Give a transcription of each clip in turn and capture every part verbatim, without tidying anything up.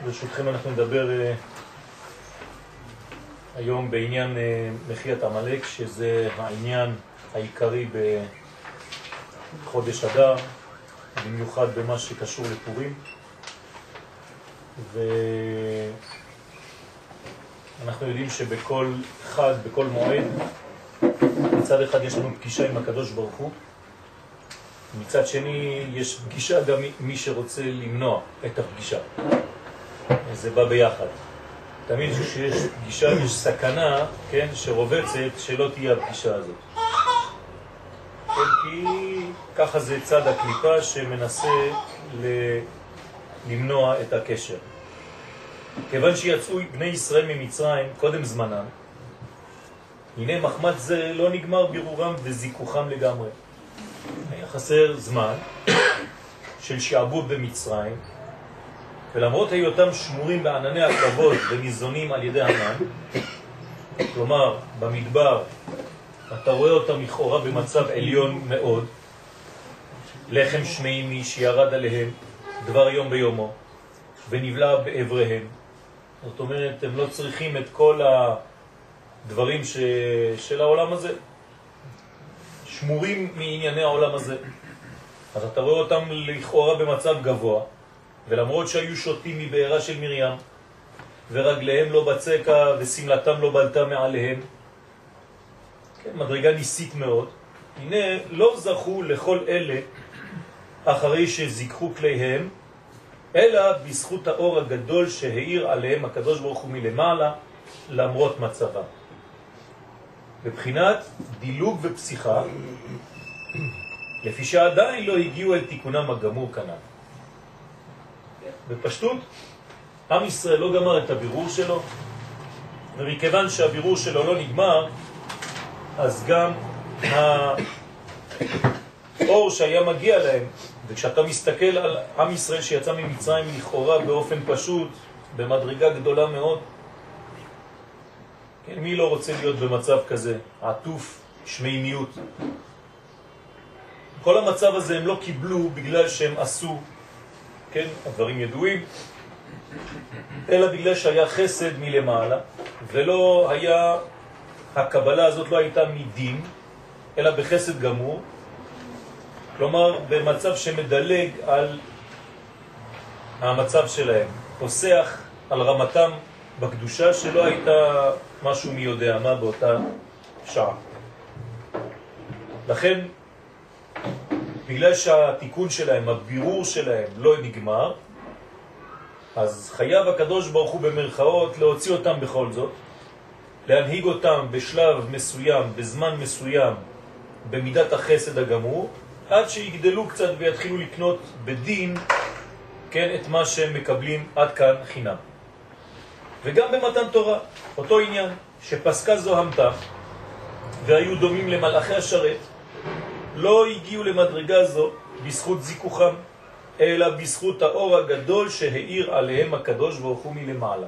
ברשותכם אנחנו נדבר היום בעניין מחיית עמלק, שזה העניין העיקרי בחודש אדר, במיוחד במה שקשור לפורים. ואנחנו יודעים שבכל חג, בכל מועד, מצד אחד יש לנו פגישה עם הקדוש ברוך הוא, מצד שני יש פגישה גם מי שרוצה למנוע את הפגישה. זה בא ביחד. תמיד כשיש פגישה יש סכנה, כן, שרובצת שלא תהיה הפגישה הזאת. כן, כי ככה זה צד הקליפה שמנסה ל... למנוע את הקשר. כיוון שיצאו בני ישראל ממצרים קודם זמנם, הנה מחמת זה לא נגמר בירורם וזיכוחם לגמרי. היה חסר זמן של שעבוד במצרים, ולמרות היותם שמורים בענני הכבוד וניזונים על ידי המן, כלומר במדבר אתה רואה אותם לכאורה במצב עליון מאוד, לחם שמימי שירד עליהם דבר יום ביומו ונבלע בעבריהם. זאת אומרת, הם לא צריכים את כל הדברים ש... של העולם הזה, שמורים מענייני העולם הזה. אז אתה רואה אותם לכאורה במצב גבוה, ולמרות שהיו שותים מבארה של מרים, ורגליהם לא בצקה וסמלתם לא בלטה מעליהם, כן, מדרגה ניסית מאוד, הנה לא זכו לכל אלה אחרי שזיכחו כליהם, אלא בזכות האור הגדול שהאיר עליהם הקדוש ברוך הוא מלמעלה, למרות מצבה. בבחינת דילוג ופסיכה, לפי שעדיין לא הגיעו אל תיקונם הגמור כנ"ל. בפשטות, עם ישראל לא גמר את הבירור שלו, ומכיוון שהבירור שלו לא נגמר, אז גם האור שהיה מגיע להם, וכשאתה מסתכל על עם ישראל שיצא ממצרים לכאורה באופן פשוט, במדרגה גדולה מאוד, כן, מי לא רוצה להיות במצב כזה, עטוף, שמימיות? כל המצב הזה הם לא קיבלו בגלל שהם עשו, כן, הדברים ידועים, אלא בגלל שהיה חסד מלמעלה, ולא היה, הקבלה הזאת לא הייתה מדין, אלא בחסד גמור, כלומר במצב שמדלג על המצב שלהם, פוסח על רמתם בקדושה שלא הייתה משהו מי יודע מה באותה שעה. לכן, בגלל שהתיקון שלהם, הבירור שלהם לא נגמר, אז חייב הקדוש ברוך הוא במרכאות להוציא אותם בכל זאת, להנהיג אותם בשלב מסוים, בזמן מסוים, במידת החסד הגמור, עד שיגדלו קצת ויתחילו לקנות בדין, כן, את מה שהם מקבלים עד כאן חינם. וגם במתן תורה, אותו עניין, שפסקה זוהמתה והיו דומים למלאכי השרת, לא הגיעו למדרגה זו בזכות זיכוחם, אלא בזכות האור הגדול שהאיר עליהם הקדוש ברוך הוא מלמעלה.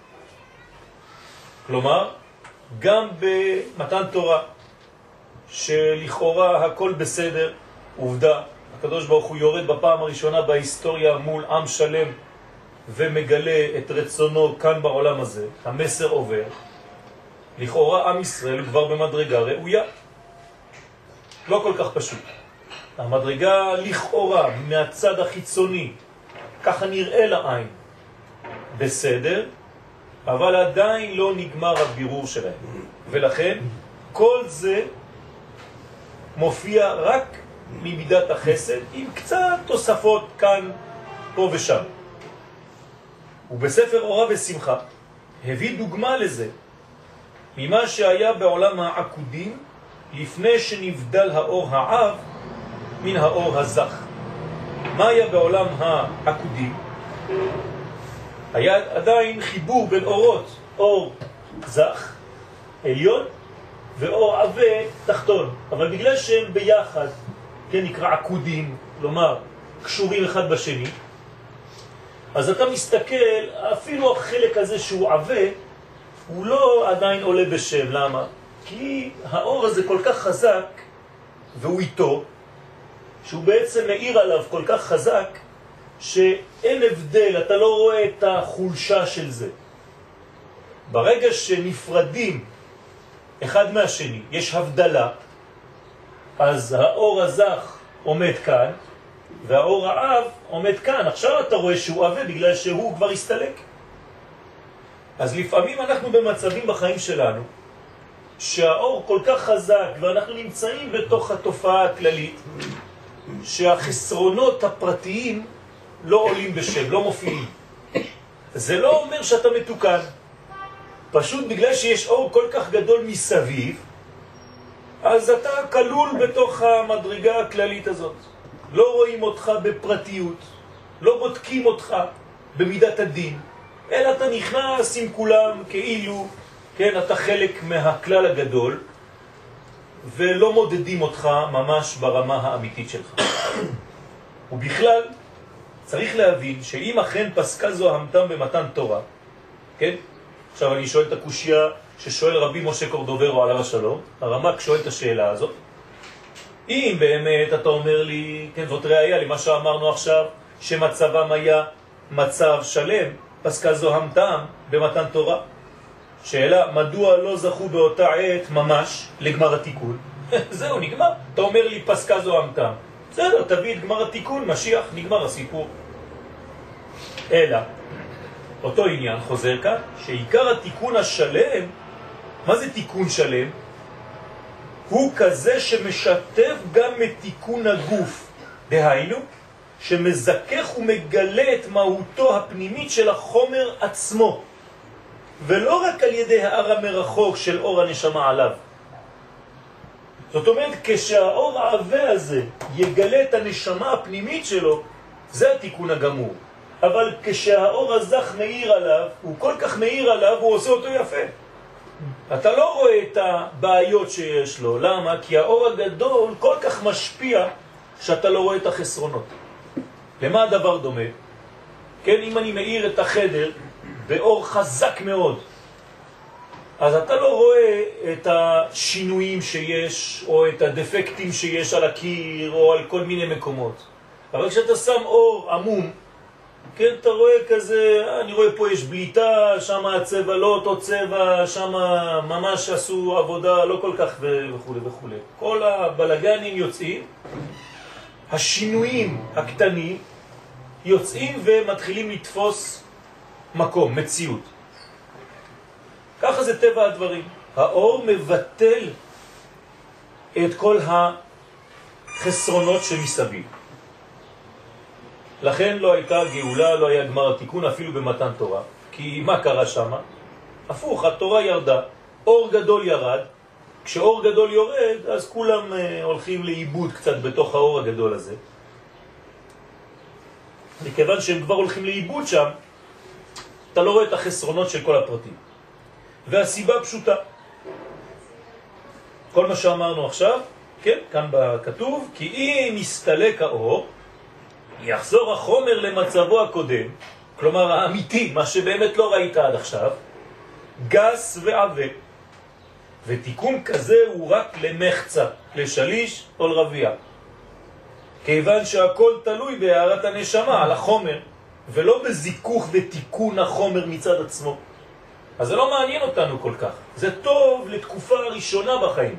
כלומר, גם במתן תורה, שלכאורה הכל בסדר, עובדה, הקדוש ברוך הוא יורד בפעם הראשונה בהיסטוריה מול עם שלם, ומגלה את רצונו כאן בעולם הזה, המסר עובר, לכאורה עם ישראל כבר במדרגה ראויה. לא כל כך פשוט. המדרגה לכאורה מהצד החיצוני, ככה נראה לעין, בסדר, אבל עדיין לא נגמר הבירור שלהם. ולכן כל זה מופיע רק ממידת החסד, עם קצת תוספות כאן, פה ושם. ובספר אורה ושמחה הביא דוגמה לזה, ממה שהיה בעולם העקודים, לפני שנבדל האור העב מן האור הזך. מה היה בעולם העקודים? היה עדיין חיבור בין אורות, אור זך, עליון, ואור עבה תחתון. אבל בגלל שהם ביחד, כן, נקרא עקודים, כלומר, קשורים אחד בשני, אז אתה מסתכל, אפילו החלק הזה שהוא עבה, הוא לא עדיין עולה בשם. למה? כי האור הזה כל כך חזק, והוא איתו, שהוא בעצם מאיר עליו כל כך חזק, שאין הבדל, אתה לא רואה את החולשה של זה. ברגע שנפרדים אחד מהשני, יש הבדלה, אז האור הזך עומד כאן, והאור העב עומד כאן. עכשיו אתה רואה שהוא עבה בגלל שהוא כבר הסתלק. אז לפעמים אנחנו במצבים בחיים שלנו, שהאור כל כך חזק, ואנחנו נמצאים בתוך התופעה הכללית, שהחסרונות הפרטיים לא עולים בשם, לא מופיעים. זה לא אומר שאתה מתוקן. פשוט בגלל שיש אור כל כך גדול מסביב, אז אתה כלול בתוך המדרגה הכללית הזאת. לא רואים אותך בפרטיות, לא בודקים אותך במידת הדין, אלא אתה נכנס עם כולם כאילו, כן, אתה חלק מהכלל הגדול, ולא מודדים אותך ממש ברמה האמיתית שלך. ובכלל, צריך להבין שאם אכן פסקה זוהמתם במתן תורה, כן? עכשיו אני שואל את הקושיה ששואל רבי משה קורדוברו עליו השלום, הרמ"ק שואל את השאלה הזאת. אם באמת אתה אומר לי, כן, זאת ראיה למה שאמרנו עכשיו, שמצבם היה מצב שלם, פסקה זוהמתם במתן תורה. שאלה, מדוע לא זכו באותה עת ממש לגמר התיקון? זהו, נגמר. אתה אומר לי פסקה זוהמתם. בסדר, תביא את גמר התיקון, משיח, נגמר הסיפור. אלא, אותו עניין חוזר כאן, שעיקר התיקון השלם, מה זה תיקון שלם? הוא כזה שמשתף גם את תיקון הגוף. דהיינו, שמזכך ומגלה את מהותו הפנימית של החומר עצמו, ולא רק על ידי האר המרחוק של אור הנשמה עליו. זאת אומרת, כשהאור העבה הזה יגלה את הנשמה הפנימית שלו, זה התיקון הגמור. אבל כשהאור הזך מאיר עליו, הוא כל כך מאיר עליו, הוא עושה אותו יפה. אתה לא רואה את הבעיות שיש לו. למה? כי האור הגדול כל כך משפיע שאתה לא רואה את החסרונות. למה הדבר דומה? כן, אם אני מאיר את החדר באור חזק מאוד, אז אתה לא רואה את השינויים שיש, או את הדפקטים שיש על הקיר, או על כל מיני מקומות. אבל כשאתה שם אור עמום, כן, אתה רואה כזה, אני רואה פה יש בליטה, שם הצבע לא אותו צבע, שם ממש עשו עבודה לא כל כך וכו' וכו'. כל הבלגנים יוצאים, השינויים הקטנים יוצאים ומתחילים לתפוס מקום, מציאות. ככה זה טבע הדברים. האור מבטל את כל החסרונות שמסביב. לכן לא הייתה גאולה, לא היה גמר התיקון אפילו במתן תורה. כי מה קרה שם? הפוך, התורה ירדה, אור גדול ירד. כשאור גדול יורד, אז כולם הולכים לאיבוד קצת בתוך האור הגדול הזה. מכיוון שהם כבר הולכים לאיבוד שם, אתה לא רואה את החסרונות של כל הפרטים. והסיבה פשוטה. כל מה שאמרנו עכשיו, כן, כאן בכתוב, כי אם יסתלק האור, יחזור החומר למצבו הקודם, כלומר האמיתי, מה שבאמת לא ראית עד עכשיו, גס ועבה. ותיקון כזה הוא רק למחצה, לשליש או לרביע. כיוון שהכל תלוי בהערת הנשמה, על החומר, ולא בזיכוך ותיקון החומר מצד עצמו. אז זה לא מעניין אותנו כל כך. זה טוב לתקופה הראשונה בחיים.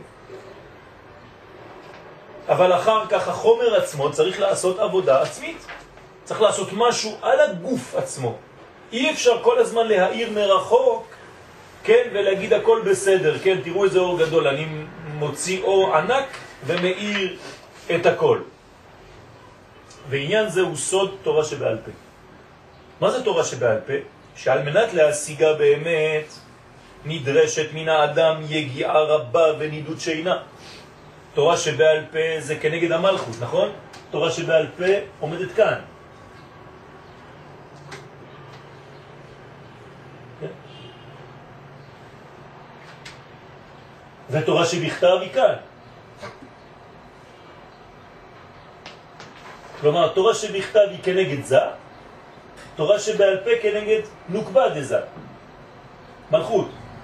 אבל אחר כך החומר עצמו צריך לעשות עבודה עצמית. צריך לעשות משהו על הגוף עצמו. אי אפשר כל הזמן להאיר מרחוק, כן, ולהגיד הכל בסדר, כן, תראו איזה אור גדול, אני מוציא אור ענק ומאיר את הכל. ועניין זה הוא סוד תורה שבעל פה. מה זה תורה שבעל פה? שעל מנת להשיגה באמת נדרשת מן האדם יגיעה רבה ונידות שינה. תורה שבעל פה זה כנגד המלכות, נכון? תורה שבעל פה עומדת כאן. ותורה שבכתב היא כאן. כלומר, תורה שבכתב היא כנגד זה, תורה שבעל פה כנגד נוקבה דזה, מלכות.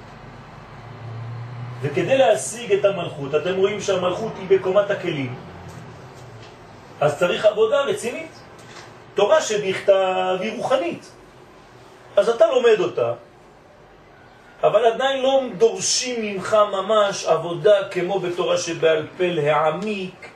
וכדי להשיג את המלכות, אתם רואים שהמלכות היא בקומת הכלים, אז צריך עבודה רצינית. תורה שבכתב היא רוחנית. אז אתה לומד אותה, אבל עדיין לא דורשים ממך ממש עבודה כמו בתורה שבעל פה להעמיק,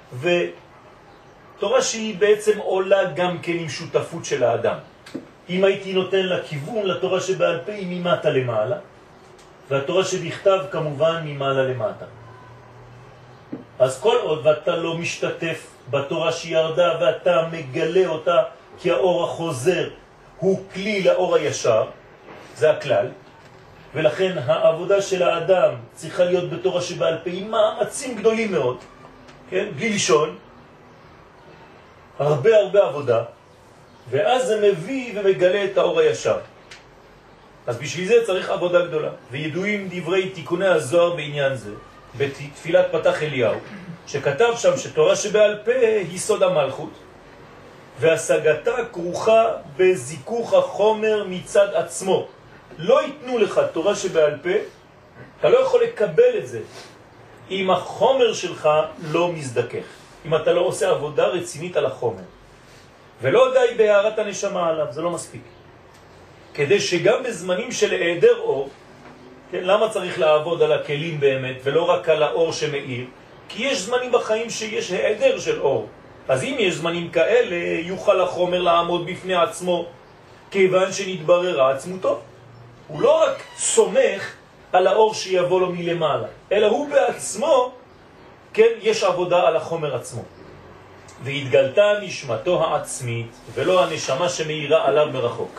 ותורה שהיא בעצם עולה גם כן עם שותפות של האדם. אם הייתי נותן לה כיוון, לתורה שבעל פה היא ממטה למעלה, והתורה שבכתב כמובן ממעלה למטה. אז כל עוד ואתה לא משתתף בתורה שירדה ואתה מגלה אותה כי האור החוזר הוא כלי לאור הישר, זה הכלל, ולכן העבודה של האדם צריכה להיות בתורה שבעל פה עם מאמצים גדולים מאוד, כן? בלי לישון, הרבה הרבה עבודה, ואז זה מביא ומגלה את האור הישר. אז בשביל זה צריך עבודה גדולה, וידועים דברי תיקוני הזוהר בעניין זה, בתפילת פתח אליהו, שכתב שם שתורה שבעל פה היא סוד המלכות, והשגתה כרוכה בזיכוך החומר מצד עצמו. לא ייתנו לך תורה שבעל פה, אתה לא יכול לקבל את זה אם החומר שלך לא מזדכך, אם אתה לא עושה עבודה רצינית על החומר. ולא די בהערת הנשמה עליו, זה לא מספיק. כדי שגם בזמנים של היעדר אור, כן, למה צריך לעבוד על הכלים באמת ולא רק על האור שמאיר? כי יש זמנים בחיים שיש היעדר של אור. אז אם יש זמנים כאלה, יוכל החומר לעמוד בפני עצמו, כיוון שנתבררה עצמותו. הוא לא רק סומך על האור שיבוא לו מלמעלה, אלא הוא בעצמו, כן, יש עבודה על החומר עצמו. והתגלתה נשמתו העצמית, ולא הנשמה שמאירה עליו מרחוק.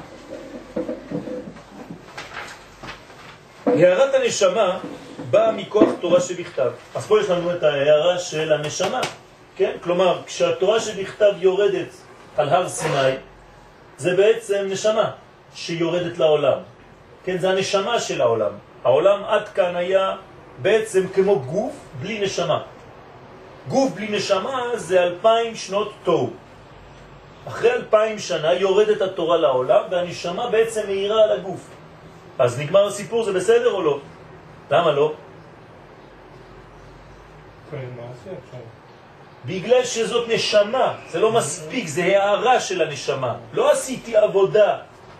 הערת הנשמה באה מכוח תורה שבכתב. אז פה יש לנו את ההערה של הנשמה, כן? כלומר, כשהתורה שבכתב יורדת על הר סיני, זה בעצם נשמה שיורדת לעולם. כן, זה הנשמה של העולם. העולם עד כאן היה בעצם כמו גוף בלי נשמה. גוף בלי נשמה זה אלפיים שנות תוהו. אחרי אלפיים שנה יורדת התורה לעולם, והנשמה בעצם מאירה על הגוף. אז נגמר הסיפור, זה בסדר או לא? למה לא? בגלל שזאת נשמה, זה לא מספיק, זה הערה של הנשמה. לא עשיתי עבודה.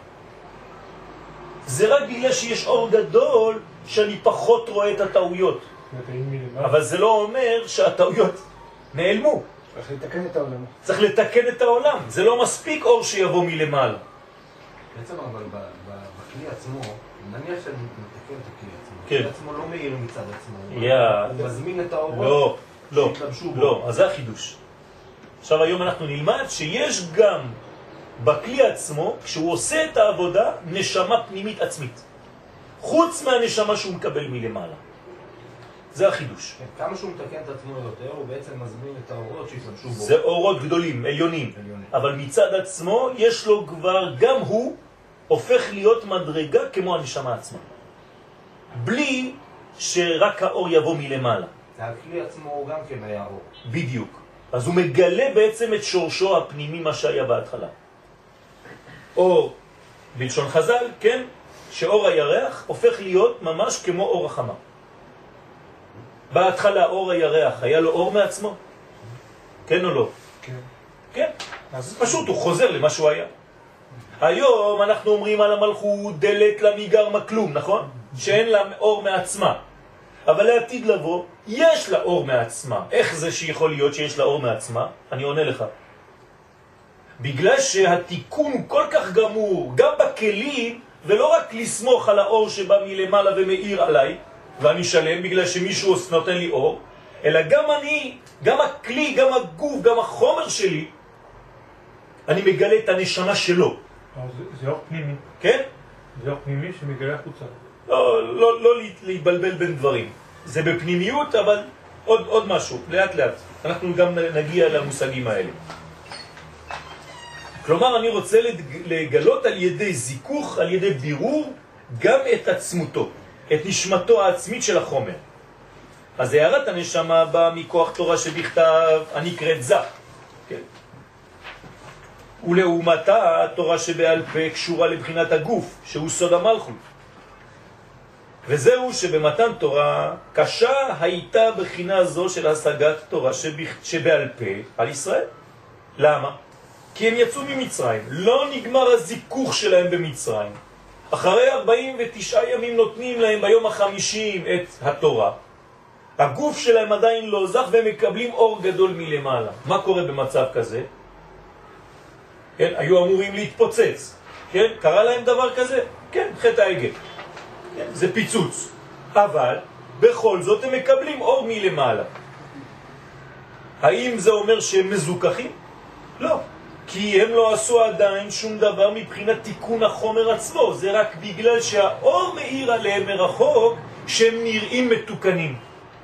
זה רק בגלל שיש אור גדול שאני פחות רואה את הטעויות. אבל זה לא אומר שהטעויות נעלמו. צריך לתקן את העולם. צריך לתקן את העולם. זה לא מספיק אור שיבוא מלמעלה. בעצם אבל בכלי עצמו, נניח שאני מתקן את הכלי עצמו. כן. הכלי עצמו לא מאיר מצד עצמו. יא. הוא מזמין את האורות. לא, לא, שהתלבשו בו. לא. אז זה החידוש. עכשיו היום אנחנו נלמד שיש גם בכלי עצמו, כשהוא עושה את העבודה, נשמה פנימית עצמית. חוץ מהנשמה שהוא מקבל מלמעלה. זה החידוש. כן, כמה שהוא מתקן את עצמו יותר, הוא בעצם מזמין את האורות שהתלבשו בו. זה אורות גדולים, עליונים. עליונים. אבל מצד עצמו יש לו כבר, גם הוא הופך להיות מדרגה כמו הנשמה עצמה. בלי שרק האור יבוא מלמעלה. הכלי עצמו הוא גם כן היה אור. בדיוק. אז הוא מגלה בעצם את שורשו הפנימי, מה שהיה בהתחלה. או בלשון חז"ל, כן, שאור הירח הופך להיות ממש כמו אור החמה. בהתחלה אור הירח היה לו אור מעצמו? כן או לא? כן. כן. אז פשוט הוא חוזר למה שהוא היה. היום אנחנו אומרים על המלכות דלת למיגר מכלום, נכון? שאין לה אור מעצמה. אבל לעתיד לבוא, יש לה אור מעצמה. איך זה שיכול להיות שיש לה אור מעצמה? אני עונה לך. בגלל שהתיקון הוא כל כך גמור, גם בכלים, ולא רק לסמוך על האור שבא מלמעלה ומאיר עליי, ואני שלם בגלל שמישהו נותן לי אור, אלא גם אני, גם הכלי, גם הגוף, גם החומר שלי, אני מגלה את הנשמה שלו. זה, זה אור פנימי. כן? זה אור פנימי שמגלה חוצה. לא, לא, לא להתבלבל בין דברים. זה בפנימיות, אבל עוד, עוד משהו, לאט לאט. אנחנו גם נגיע למושגים האלה. כלומר, אני רוצה לגלות על ידי זיכוך, על ידי בירור, גם את עצמותו, את נשמתו העצמית של החומר. אז הערת הנשמה באה מכוח תורה שבכתב, הנקראת זה. כן. ולעומתה, התורה שבעל פה קשורה לבחינת הגוף, שהוא סוד המלכות. וזהו שבמתן תורה קשה הייתה בחינה זו של השגת תורה שבעל פה על ישראל. למה? כי הם יצאו ממצרים, לא נגמר הזיכוך שלהם במצרים. אחרי ארבעים ותשעה ימים נותנים להם ביום החמישים את התורה. הגוף שלהם עדיין לא זך והם מקבלים אור גדול מלמעלה. מה קורה במצב כזה? כן, היו אמורים להתפוצץ. כן, קרה להם דבר כזה? כן, חטא העגל. כן, זה פיצוץ. אבל בכל זאת הם מקבלים אור מלמעלה. האם זה אומר שהם מזוכחים? לא. כי הם לא עשו עדיין שום דבר מבחינת תיקון החומר עצמו. זה רק בגלל שהאור מאיר עליהם מרחוק שהם נראים מתוקנים.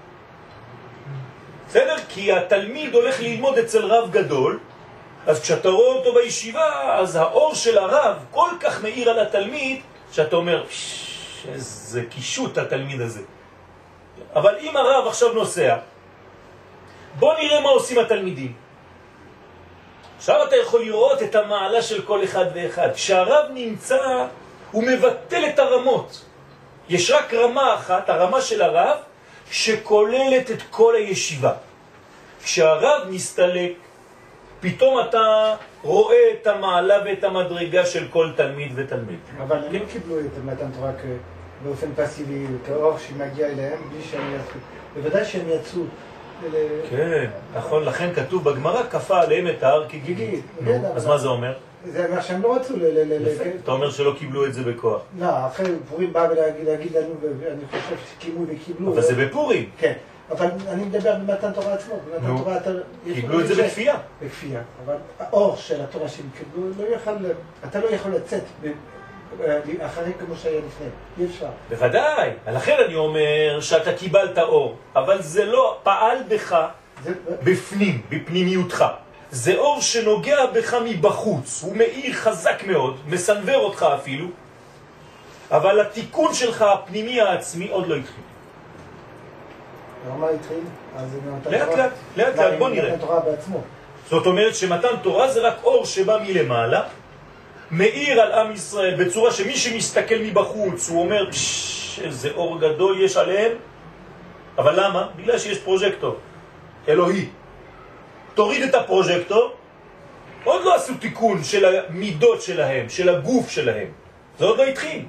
בסדר? כי התלמיד הולך ללמוד אצל רב גדול, אז כשאתה רואה אותו בישיבה, אז האור של הרב כל כך מאיר על התלמיד, שאתה אומר, איזה קישוט התלמיד הזה. אבל אם הרב עכשיו נוסע, בוא נראה מה עושים התלמידים. עכשיו אתה יכול לראות את המעלה של כל אחד ואחד. כשהרב נמצא, הוא מבטל את הרמות. יש רק רמה אחת, הרמה של הרב, שכוללת את כל הישיבה. כשהרב מסתלק, פתאום אתה רואה את המעלה ואת המדרגה של כל תלמיד ותלמיד. אבל הם קיבלו את מתן תורה באופן פסיבי, כאור שמגיע אליהם, בלי שהם יצאו. בוודאי שהם יצאו. כן, נכון, לכן כתוב בגמרא, כפה עליהם את ההר כגיגית. אז מה זה אומר? זה מה שהם לא רצו. אתה אומר שלא קיבלו את זה בכוח. לא, אחרי פורים בא ולהגיד לנו, ואני חושב שקימו וקיבלו. אבל זה בפורים. כן, אבל אני מדבר במתן תורה עצמו. במתן תורה אתה... קיבלו את זה בכפייה. בכפייה, אבל האור של התורה שהם קיבלו, אתה לא יכול לצאת אחרי כמו שהיה לפני, אי אפשר. בוודאי, לכן אני אומר שאתה קיבלת אור, אבל זה לא פעל בך בפנים, בפנימיותך. זה אור שנוגע בך מבחוץ, הוא מאיר חזק מאוד, מסנבר אותך אפילו, אבל התיקון שלך הפנימי העצמי עוד לא התחיל. מה התחיל? לאט לאט, לאט לאט, בוא נראה. מתן תורה בעצמו. זאת אומרת שמתן תורה זה רק אור שבא מלמעלה, מאיר על עם ישראל בצורה שמי שמסתכל מבחוץ הוא אומר איזה אור גדול יש עליהם. אבל למה? בגלל שיש פרוז'קטור אלוהי. תוריד את הפרוז'קטור, עוד לא עשו תיקון של המידות שלהם, של הגוף שלהם, זה עוד לא התחיל.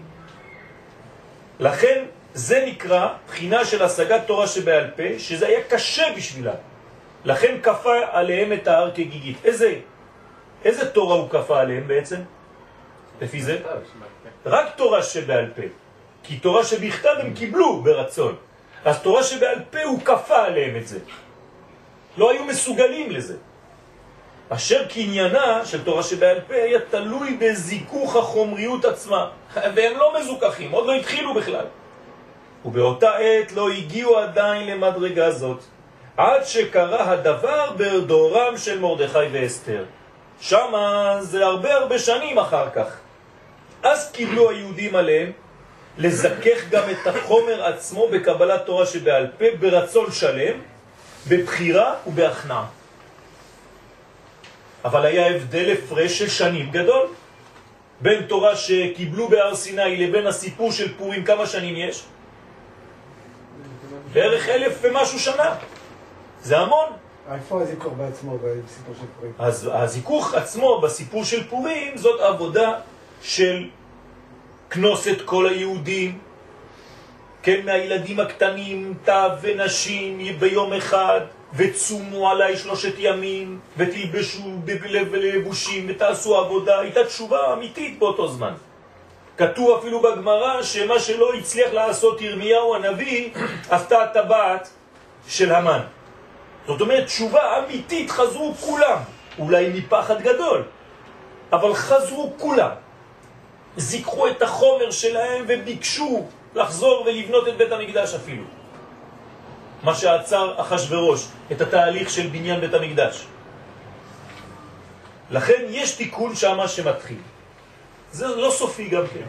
לכן זה נקרא בחינה של השגת תורה שבעל פה, שזה היה קשה בשבילה. לכן כפה עליהם את ההר כגיגית. איזה, איזה תורה הוא כפה עליהם בעצם? לפי זה? רק תורה שבעל פה. כי תורה שבכתב הם קיבלו ברצון. אז תורה שבעל פה הוא כפה עליהם את זה. לא היו מסוגלים לזה. אשר קניינה של תורה שבעל פה היה תלוי בזיכוך החומריות עצמה. והם לא מזוכחים, עוד לא התחילו בכלל. ובאותה עת לא הגיעו עדיין למדרגה זאת. עד שקרה הדבר בדורם של מרדכי ואסתר. שמה זה הרבה הרבה שנים אחר כך. אז קיבלו היהודים עליהם לזכך גם את החומר עצמו בקבלת תורה שבעל פה ברצון שלם, בבחירה ובהכנעה. אבל היה הבדל הפרש של שנים גדול בין תורה שקיבלו בהר סיני לבין הסיפור של פורים. כמה שנים יש? בערך אלף ומשהו שנה. זה המון. איפה הזיכוך בעצמו בסיפור של פורים? אז הזיכוך עצמו בסיפור של פורים זאת עבודה של כנוסת כל היהודים, כן, מהילדים הקטנים, טף ונשים ביום אחד, וצומו עליי שלושת ימים, ותלבשו בלבושים ותעשו עבודה. הייתה תשובה אמיתית באותו זמן. כתוב אפילו בגמרא שמה שלא הצליח לעשות ירמיהו הנביא, עשתה הטבעת של המן. זאת אומרת, תשובה אמיתית, חזרו כולם, אולי מפחד גדול, אבל חזרו כולם. זיקחו את החומר שלהם וביקשו לחזור ולבנות את בית המקדש אפילו. מה שעצר אחשוורוש את התהליך של בניין בית המקדש. לכן יש תיקון שמה שמתחיל. זה לא סופי גם כן.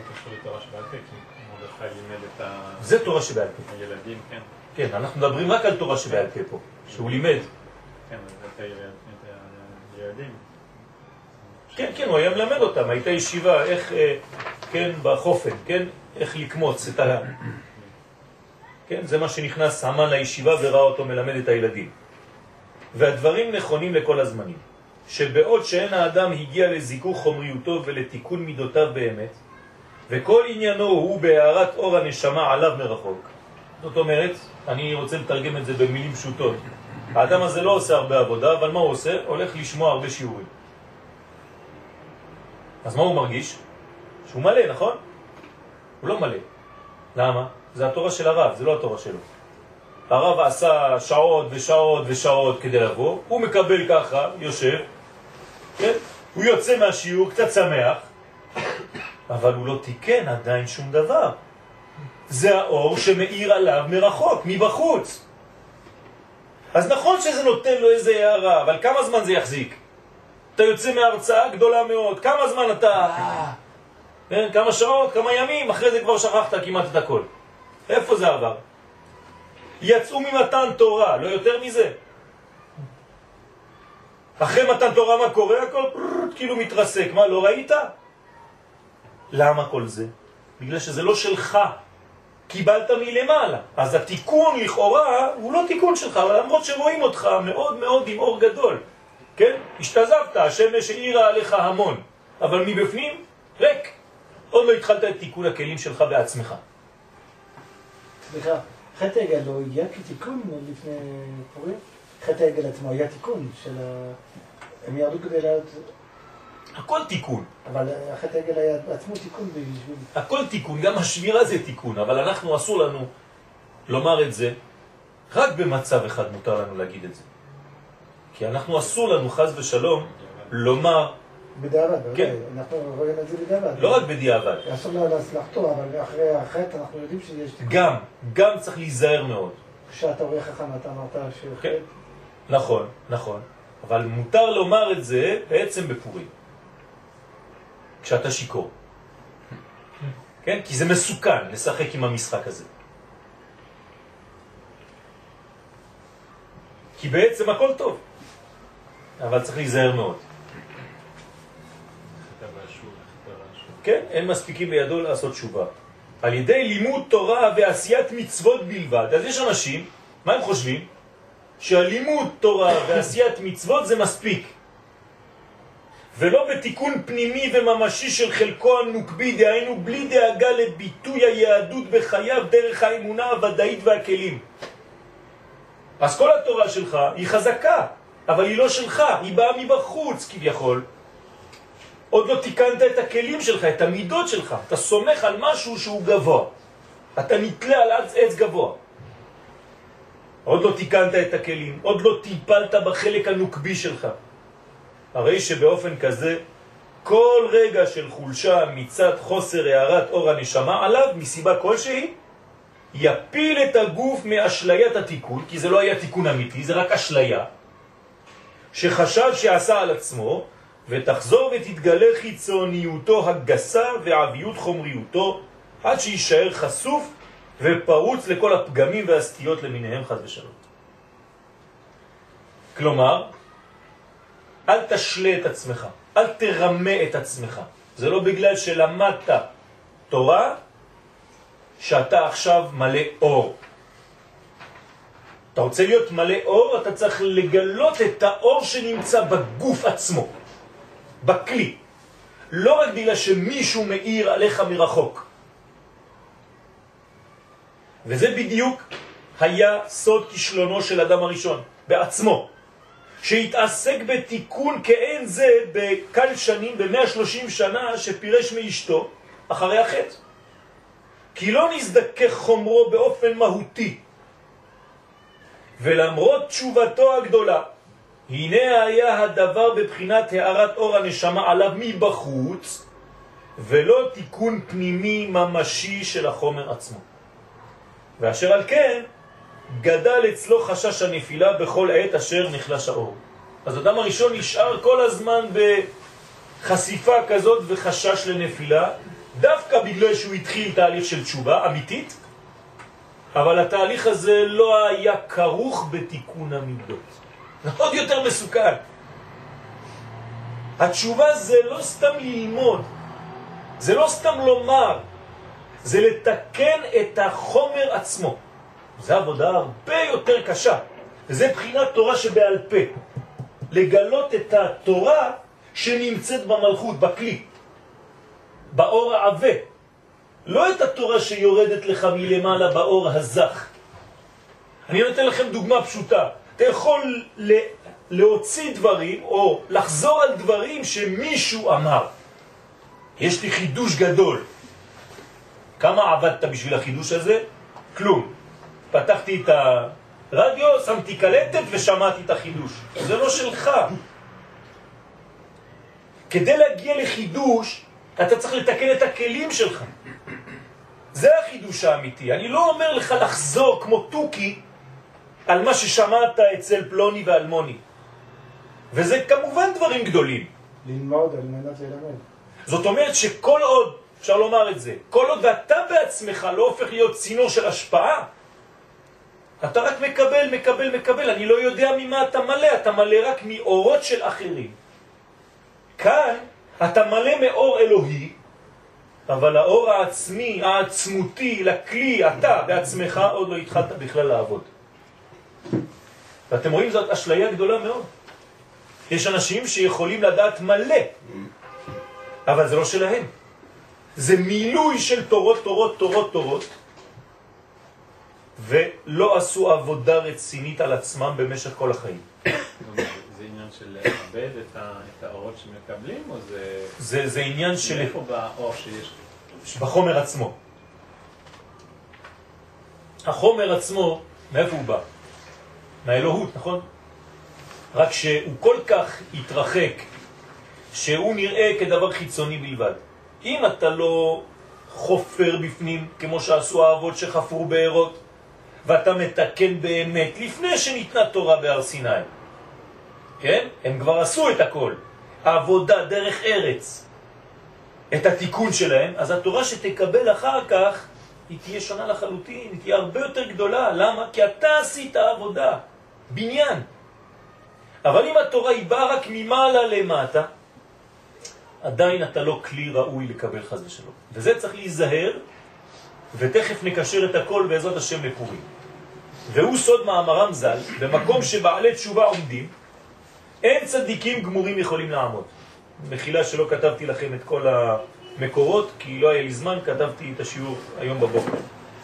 זה תורה שבעל פה. הילדים, כן. כן, אנחנו מדברים רק על תורה שבעל פה פה, שהוא לימד. כן, את הילדים. כן, כן, הוא היה מלמד אותם, הייתה ישיבה, איך, כן, בחופן, כן, איך לקמוץ את ה... כן, זה מה שנכנס המן לישיבה וראה אותו מלמד את הילדים. והדברים נכונים לכל הזמנים. שבעוד שאין האדם הגיע לזיכוך חומריותו ולתיקון מידותיו באמת, וכל עניינו הוא בהארת אור הנשמה עליו מרחוק. זאת אומרת, אני רוצה לתרגם את זה במילים פשוטות. האדם הזה לא עושה הרבה עבודה, אבל מה הוא עושה? הולך לשמוע הרבה שיעורים. אז מה הוא מרגיש? שהוא מלא, נכון? הוא לא מלא. למה? זה התורה של הרב, זה לא התורה שלו. הרב עשה שעות ושעות ושעות כדי לבוא, הוא מקבל ככה, יושב, כן? הוא יוצא מהשיעור, קצת שמח, אבל הוא לא תיקן עדיין שום דבר. זה האור שמאיר עליו מרחוק, מבחוץ. אז נכון שזה נותן לו איזה הערה, אבל כמה זמן זה יחזיק? אתה יוצא מהרצאה גדולה מאוד, כמה זמן אתה... כן? כמה שעות, כמה ימים, אחרי זה כבר שכחת כמעט את הכל. איפה זה עבר? יצאו ממתן תורה, לא יותר מזה. אחרי מתן תורה מה קורה? הכל כאילו מתרסק. מה, לא ראית? למה כל זה? בגלל שזה לא שלך. קיבלת מלמעלה. אז התיקון לכאורה הוא לא תיקון שלך, אבל למרות שרואים אותך מאוד מאוד עם אור גדול. כן? השתזבת, השמש העירה עליך המון. אבל מבפנים, ריק. עוד לא התחלת את תיקון הכלים שלך בעצמך. סליחה, חטא העגל לא הגיע כתיקון לפני פורים? חטא העגל עצמו היה תיקון של ה... הם ירדו כדי להיות... הכל תיקון. אבל חטא העגל היה עצמו תיקון בשביל... הכל תיקון, גם השבירה זה תיקון, אבל אנחנו אסור לנו לומר את זה, רק במצב אחד מותר לנו להגיד את זה. כי אנחנו אסור לנו חס ושלום לומר... בדיעבד, כן. אנחנו רואים את זה בדיעבד. לא רק בדיעבד. אסור לה לחתור, אבל אחרי החטא אנחנו יודעים שיש תיקון. גם, גם צריך להיזהר מאוד. כשאתה רואה חכם, אתה אמרת שחטא. כן, נכון, נכון. אבל מותר לומר את זה בעצם בפורים. כשאתה שיקור. כן? כי זה מסוכן לשחק עם המשחק הזה. כי בעצם הכל טוב. אבל צריך להיזהר מאוד. כן, אין מספיקים בידו לעשות תשובה. על ידי לימוד תורה ועשיית מצוות בלבד. אז יש אנשים, מה הם חושבים? שהלימוד תורה ועשיית מצוות זה מספיק. ולא בתיקון פנימי וממשי של חלקו הנוקבי, דהיינו בלי דאגה לביטוי היהדות בחייו דרך האמונה הוודאית והכלים. אז כל התורה שלך היא חזקה, אבל היא לא שלך, היא באה מבחוץ כביכול. עוד לא תיקנת את הכלים שלך, את המידות שלך. אתה סומך על משהו שהוא גבוה. אתה נתלה על עץ גבוה. עוד לא תיקנת את הכלים, עוד לא טיפלת בחלק הנוקבי שלך. הרי שבאופן כזה, כל רגע של חולשה מצד חוסר הערת אור הנשמה עליו, מסיבה כלשהי, יפיל את הגוף מאשליית התיקון, כי זה לא היה תיקון אמיתי, זה רק אשליה, שחשב שעשה על עצמו, ותחזור ותתגלה חיצוניותו הגסה ועביות חומריותו, עד שישאר חשוף ופרוץ לכל הפגמים והסטיות למיניהם חס ושלום. כלומר, אל תשלה את עצמך, אל תרמה את עצמך. זה לא בגלל שלמדת תורה שאתה עכשיו מלא אור. אתה רוצה להיות מלא אור, אתה צריך לגלות את האור שנמצא בגוף עצמו, בכלי. לא רק בגלל שמישהו מאיר עליך מרחוק. וזה בדיוק היה סוד כישלונו של אדם הראשון, בעצמו. שהתעסק בתיקון כאין זה בקל שנים, ב-מאה ושלושים שנה שפירש מאשתו אחרי החטא. כי לא נזדכך חומרו באופן מהותי. ולמרות תשובתו הגדולה, הנה היה הדבר בבחינת הערת אור הנשמה עליו מבחוץ, ולא תיקון פנימי ממשי של החומר עצמו. ואשר על כן, גדל אצלו חשש הנפילה בכל עת אשר נחלש האור. אז אדם הראשון נשאר כל הזמן בחשיפה כזאת וחשש לנפילה, דווקא בגלל שהוא התחיל תהליך של תשובה אמיתית, אבל התהליך הזה לא היה כרוך בתיקון המידות. זה עוד יותר מסוכן. התשובה זה לא סתם ללמוד, זה לא סתם לומר, זה לתקן את החומר עצמו. זו עבודה הרבה יותר קשה. וזה בחינת תורה שבעל פה. לגלות את התורה שנמצאת במלכות, בכלי, באור העווה. לא את התורה שיורדת לך מלמעלה באור הזך. אני נותן לכם דוגמה פשוטה. אתה יכול להוציא דברים או לחזור על דברים שמישהו אמר. יש לי חידוש גדול. כמה עבדת בשביל החידוש הזה? כלום. פתחתי את הרדיו, שמתי קלטת ושמעתי את החידוש. זה לא שלך. כדי להגיע לחידוש, אתה צריך לתקן את הכלים שלך. זה החידוש האמיתי. אני לא אומר לך לחזור כמו טוקי על מה ששמעת אצל פלוני ואלמוני. וזה כמובן דברים גדולים. ללמוד על מנת ללמד. זאת אומרת שכל עוד, אפשר לומר את זה, כל עוד ואתה בעצמך לא הופך להיות צינור של השפעה, אתה רק מקבל, מקבל, מקבל. אני לא יודע ממה אתה מלא, אתה מלא רק מאורות של אחרים. כאן אתה מלא מאור אלוהי, אבל האור העצמי, העצמותי, לכלי, אתה בעצמך עוד לא התחלת בכלל לעבוד. ואתם רואים, זאת אשליה גדולה מאוד. יש אנשים שיכולים לדעת מלא, אבל זה לא שלהם. זה מילוי של תורות, תורות, תורות, תורות, ולא עשו עבודה רצינית על עצמם במשך כל החיים. זה עניין של לאבד את האורות שמקבלים, או זה... זה, זה עניין של... איפה באור שיש? בחומר עצמו. החומר עצמו, מאיפה הוא בא? מהאלוהות, נכון? רק שהוא כל כך התרחק, שהוא נראה כדבר חיצוני בלבד. אם אתה לא חופר בפנים, כמו שעשו האבות שחפרו בארות, ואתה מתקן באמת, לפני שניתנה תורה בהר סיני, כן? הם כבר עשו את הכל. העבודה דרך ארץ, את התיקון שלהם, אז התורה שתקבל אחר כך, היא תהיה שונה לחלוטין, היא תהיה הרבה יותר גדולה. למה? כי אתה עשית עבודה, בניין. אבל אם התורה היא באה רק ממעלה למטה, עדיין אתה לא כלי ראוי לקבל חס ושלום. וזה צריך להיזהר, ותכף נקשר את הכל בעזרת השם לפורים. והוא סוד מאמרם ז"ל, במקום שבעלי תשובה עומדים, אין צדיקים גמורים יכולים לעמוד. מחילה שלא כתבתי לכם את כל המקורות, כי לא היה לי זמן, כתבתי את השיעור היום בבוקר.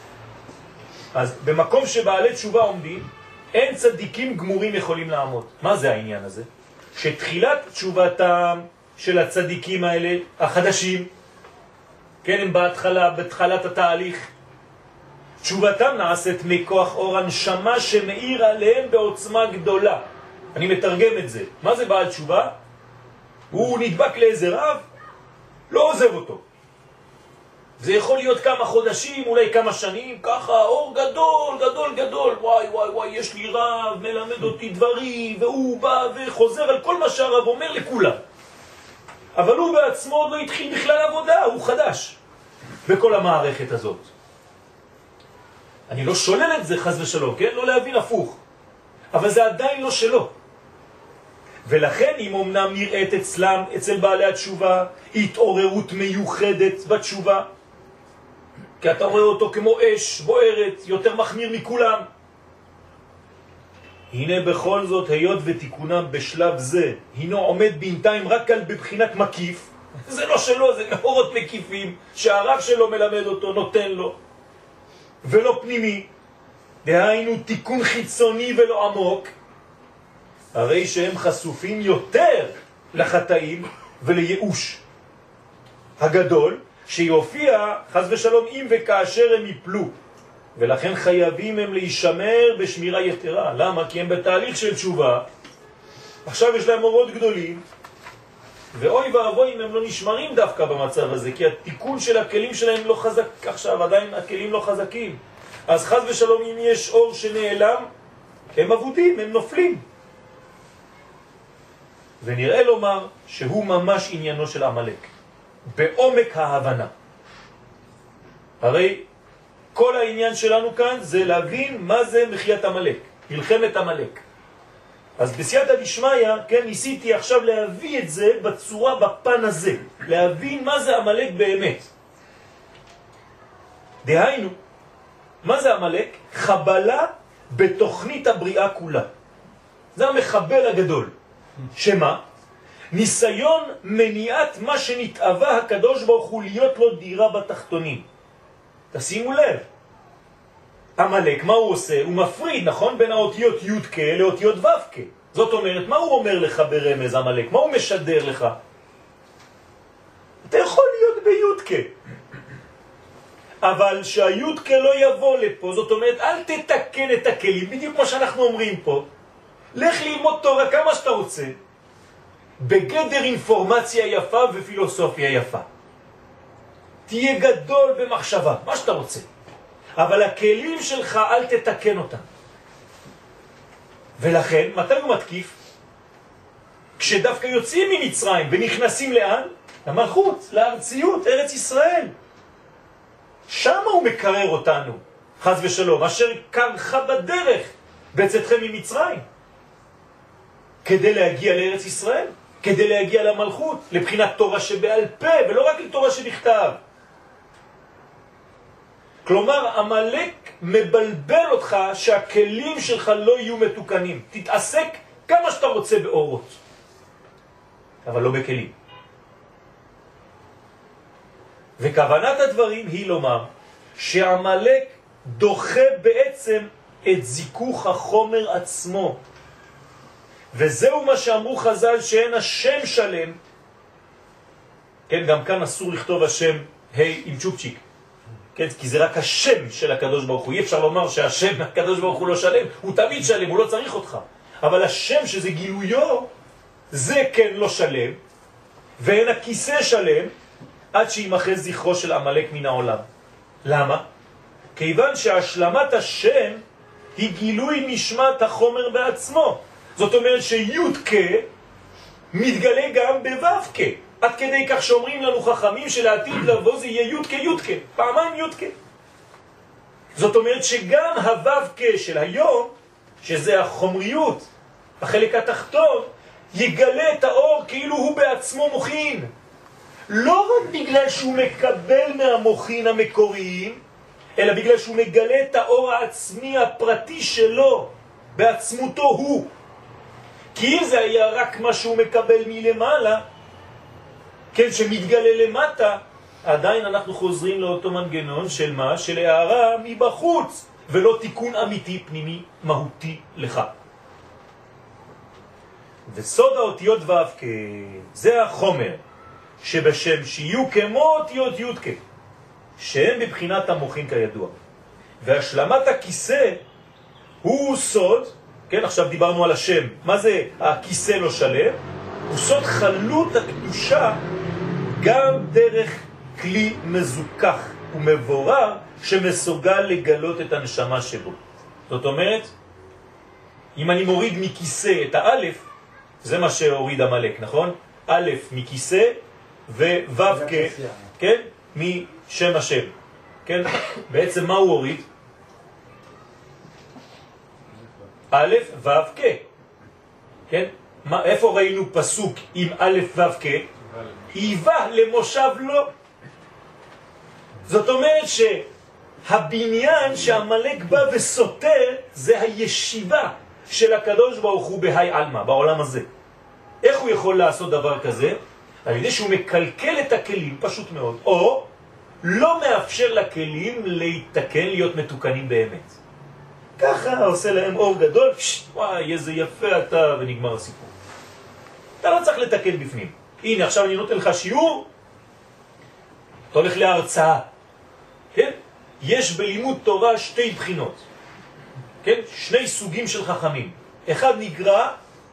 אז במקום שבעלי תשובה עומדים, אין צדיקים גמורים יכולים לעמוד. מה זה העניין הזה? שתחילת תשובתם של הצדיקים האלה, החדשים, כן, הם בהתחלה, בתחילת התהליך, תשובתם נעשית מכוח אור הנשמה שמאיר עליהם בעוצמה גדולה. אני מתרגם את זה. מה זה בעל תשובה? הוא נדבק לאיזה רב, לא עוזב אותו. זה יכול להיות כמה חודשים, אולי כמה שנים, ככה, אור גדול, גדול, גדול, וואי, וואי, וואי, יש לי רב, מלמד אותי דברים, והוא בא וחוזר על כל מה שהרב אומר לכולם. אבל הוא בעצמו עוד לא התחיל בכלל עבודה, הוא חדש בכל המערכת הזאת. אני לא שולל את זה חס ושלום, כן? לא להבין הפוך. אבל זה עדיין לא שלו. ולכן אם אמנם נראית אצלם, אצל בעלי התשובה, התעוררות מיוחדת בתשובה, כי אתה רואה אותו כמו אש בוערת, יותר מחמיר מכולם. הנה בכל זאת, היות ותיקונם בשלב זה, הינו עומד בינתיים רק על בבחינת מקיף, זה לא שלו, זה מאורות מקיפים, שהרב שלו מלמד אותו, נותן לו, ולא פנימי, דהיינו תיקון חיצוני ולא עמוק, הרי שהם חשופים יותר לחטאים ולייאוש הגדול, שיופיע חס ושלום אם וכאשר הם יפלו, ולכן חייבים הם להישמר בשמירה יתרה. למה? כי הם בתהליך של תשובה, עכשיו יש להם אורות גדולים, ואוי ואבוי אם הם לא נשמרים דווקא במצב הזה, כי התיקון של הכלים שלהם לא חזק עכשיו, עדיין הכלים לא חזקים. אז חס ושלום אם יש אור שנעלם, הם עבודים, הם נופלים. ונראה לומר שהוא ממש עניינו של עמלק, בעומק ההבנה. הרי כל העניין שלנו כאן זה להבין מה זה מחיית עמלק, מלחמת עמלק. אז בסייעתא דשמיא, כן, ניסיתי עכשיו להביא את זה בצורה, בפן הזה, להבין מה זה עמלק באמת. דהיינו, מה זה עמלק? חבלה בתוכנית הבריאה כולה. זה המחבל הגדול. שמה? ניסיון מניעת מה שנתאווה הקדוש ברוך הוא להיות לו דירה בתחתונים. תשימו לב, המלאק, מה הוא עושה? הוא מפריד, נכון? בין האותיות י' כ' לאותיות ו' כ'. זאת אומרת, מה הוא אומר לך ברמז המלאק? מה הוא משדר לך? אתה יכול להיות בי' כ'. אבל שהי' כ' לא יבוא לפה, זאת אומרת, אל תתקן את הכלים, בדיוק כמו שאנחנו אומרים פה. לך ללמוד תורה כמה שאתה רוצה, בגדר אינפורמציה יפה ופילוסופיה יפה. תהיה גדול במחשבה, מה שאתה רוצה. אבל הכלים שלך אל תתקן אותם. ולכן, מתי הוא מתקיף? כשדווקא יוצאים ממצרים ונכנסים לאן? למלכות, לארציות, ארץ ישראל. שם הוא מקרר אותנו, חז ושלום, אשר קרחה בדרך בצאתכם ממצרים. כדי להגיע לארץ ישראל, כדי להגיע למלכות, לבחינת תורה שבעל פה, ולא רק לתורה שבכתב. כלומר, המלאק מבלבל אותך שהכלים שלך לא יהיו מתוקנים. תתעסק כמה שאתה רוצה באורות, אבל לא בכלים. וכוונת הדברים היא לומר שהמלאק דוחה בעצם את זיכוך החומר עצמו. וזהו מה שאמרו חז"ל שאין השם שלם. כן, גם כאן אסור לכתוב השם היי עם צ'ופצ'יק. כן, כי זה רק השם של הקדוש ברוך הוא. אי אפשר לומר שהשם הקדוש ברוך הוא לא שלם. הוא תמיד שלם, הוא לא צריך אותך. אבל השם שזה גילויו, זה כן לא שלם. ואין הכיסא שלם עד שימחה זכרו של המלאק מן העולם. למה? כיוון שהשלמת השם היא גילוי נשמת החומר בעצמו. זאת אומרת שי' כ' מתגלה גם בו' כ'. עד כדי כך שאומרים לנו חכמים שלעתיד לבוא זה יהיה י' כ' י' כ', פעמיים י' כ'. זאת אומרת שגם הו' כ' של היום, שזה החומריות, החלק התחתון, יגלה את האור כאילו הוא בעצמו מוכין. לא רק בגלל שהוא מקבל מהמוכין המקוריים, אלא בגלל שהוא מגלה את האור העצמי הפרטי שלו, בעצמותו הוא. כי אם זה היה רק מה שהוא מקבל מלמעלה, כן, שמתגלה למטה, עדיין אנחנו חוזרים לאותו מנגנון של מה? של הערה מבחוץ, ולא תיקון אמיתי פנימי מהותי לך. וסוד האותיות ו' כ' זה החומר שבשם שיהיו כמו אותיות י' כ', שהם בבחינת המוחין כידוע. והשלמת הכיסא הוא סוד, כן, עכשיו דיברנו על השם, מה זה הכיסא לא שלם? הוא סוד חלות הקדושה גם דרך כלי מזוכח ומבורר שמסוגל לגלות את הנשמה שבו. זאת אומרת, אם אני מוריד מכיסא את האלף, זה מה שהוריד המלאק, נכון? א' מכיסא וו' כ', כן? משם השם. כן? בעצם מה הוא הוריד? א' ו' כ'. כן? מה, איפה ראינו פסוק עם א' ו' כ'? היווה למושב לא. זאת אומרת שהבניין שהמלאק בא וסותר זה הישיבה של הקדוש ברוך הוא בהי אלמה, בעולם הזה. איך הוא יכול לעשות דבר כזה? על ידי שהוא מקלקל את הכלים, פשוט מאוד, או לא מאפשר לכלים להתקן, להיות מתוקנים באמת. ככה עושה להם אור גדול, פשט, וואי, איזה יפה אתה, ונגמר הסיפור. אתה לא צריך לתקן בפנים. הנה, עכשיו אני נותן לך שיעור, אתה הולך להרצאה. כן? יש בלימוד תורה שתי בחינות. כן? שני סוגים של חכמים. אחד נקרא